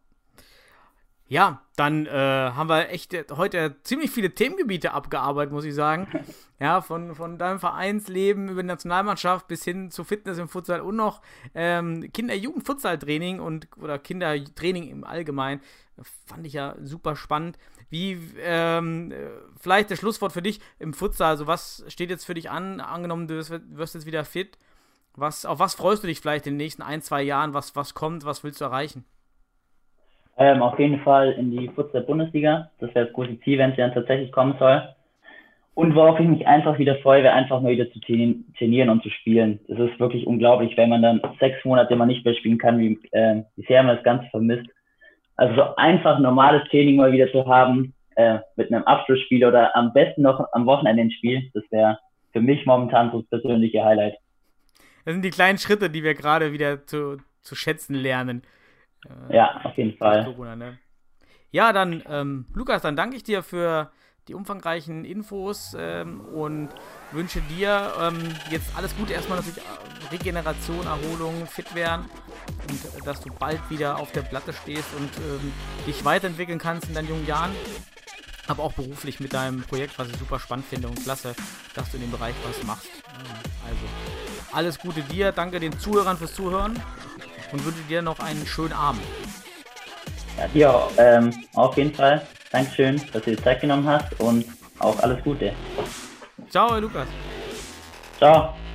Ja, dann äh, haben wir echt heute ziemlich viele Themengebiete abgearbeitet, muss ich sagen. Ja, von, von deinem Vereinsleben über die Nationalmannschaft bis hin zu Fitness im Futsal und noch ähm, Kinder-Jugend-Futsal-Training und oder Kindertraining im Allgemeinen. Fand ich ja super spannend. Wie, ähm, vielleicht das Schlusswort für dich im Futsal. Also was steht jetzt für dich an? Angenommen, du wirst, wirst jetzt wieder fit. Was, auf was freust du dich vielleicht in den nächsten ein, zwei Jahren? Was, was kommt? Was willst du erreichen? Ähm, auf jeden Fall in die Futsal-Bundesliga. Das wäre das große Ziel, wenn es dann tatsächlich kommen soll. Und worauf ich mich einfach wieder freue, wäre einfach mal wieder zu trainieren und zu spielen. Das ist wirklich unglaublich, wenn man dann sechs Monate mal nicht mehr spielen kann, wie, äh, wie sehr man das Ganze vermisst. Also so einfach normales Training mal wieder zu haben, äh, mit einem Abschlussspiel oder am besten noch am Wochenende ein Spiel, das wäre für mich momentan so das persönliche Highlight. Das sind die kleinen Schritte, die wir gerade wieder zu, zu schätzen lernen. Äh, ja, auf jeden Fall. Corona, ne? Ja, dann, ähm, Lukas, dann danke ich dir für die umfangreichen Infos ähm, und wünsche dir ähm, jetzt alles Gute. Erstmal natürlich Regeneration, Erholung, fit werden und äh, dass du bald wieder auf der Platte stehst und ähm, dich weiterentwickeln kannst in deinen jungen Jahren. aber auch beruflich mit deinem Projekt, was ich super spannend finde und klasse, dass du in dem Bereich was machst. Also, alles Gute dir, danke den Zuhörern fürs Zuhören und wünsche dir noch einen schönen Abend. Ja, dir auch, ähm, auf jeden Fall. Dankeschön, dass du dir Zeit genommen hast und auch alles Gute. Ciao, Lukas. Ciao.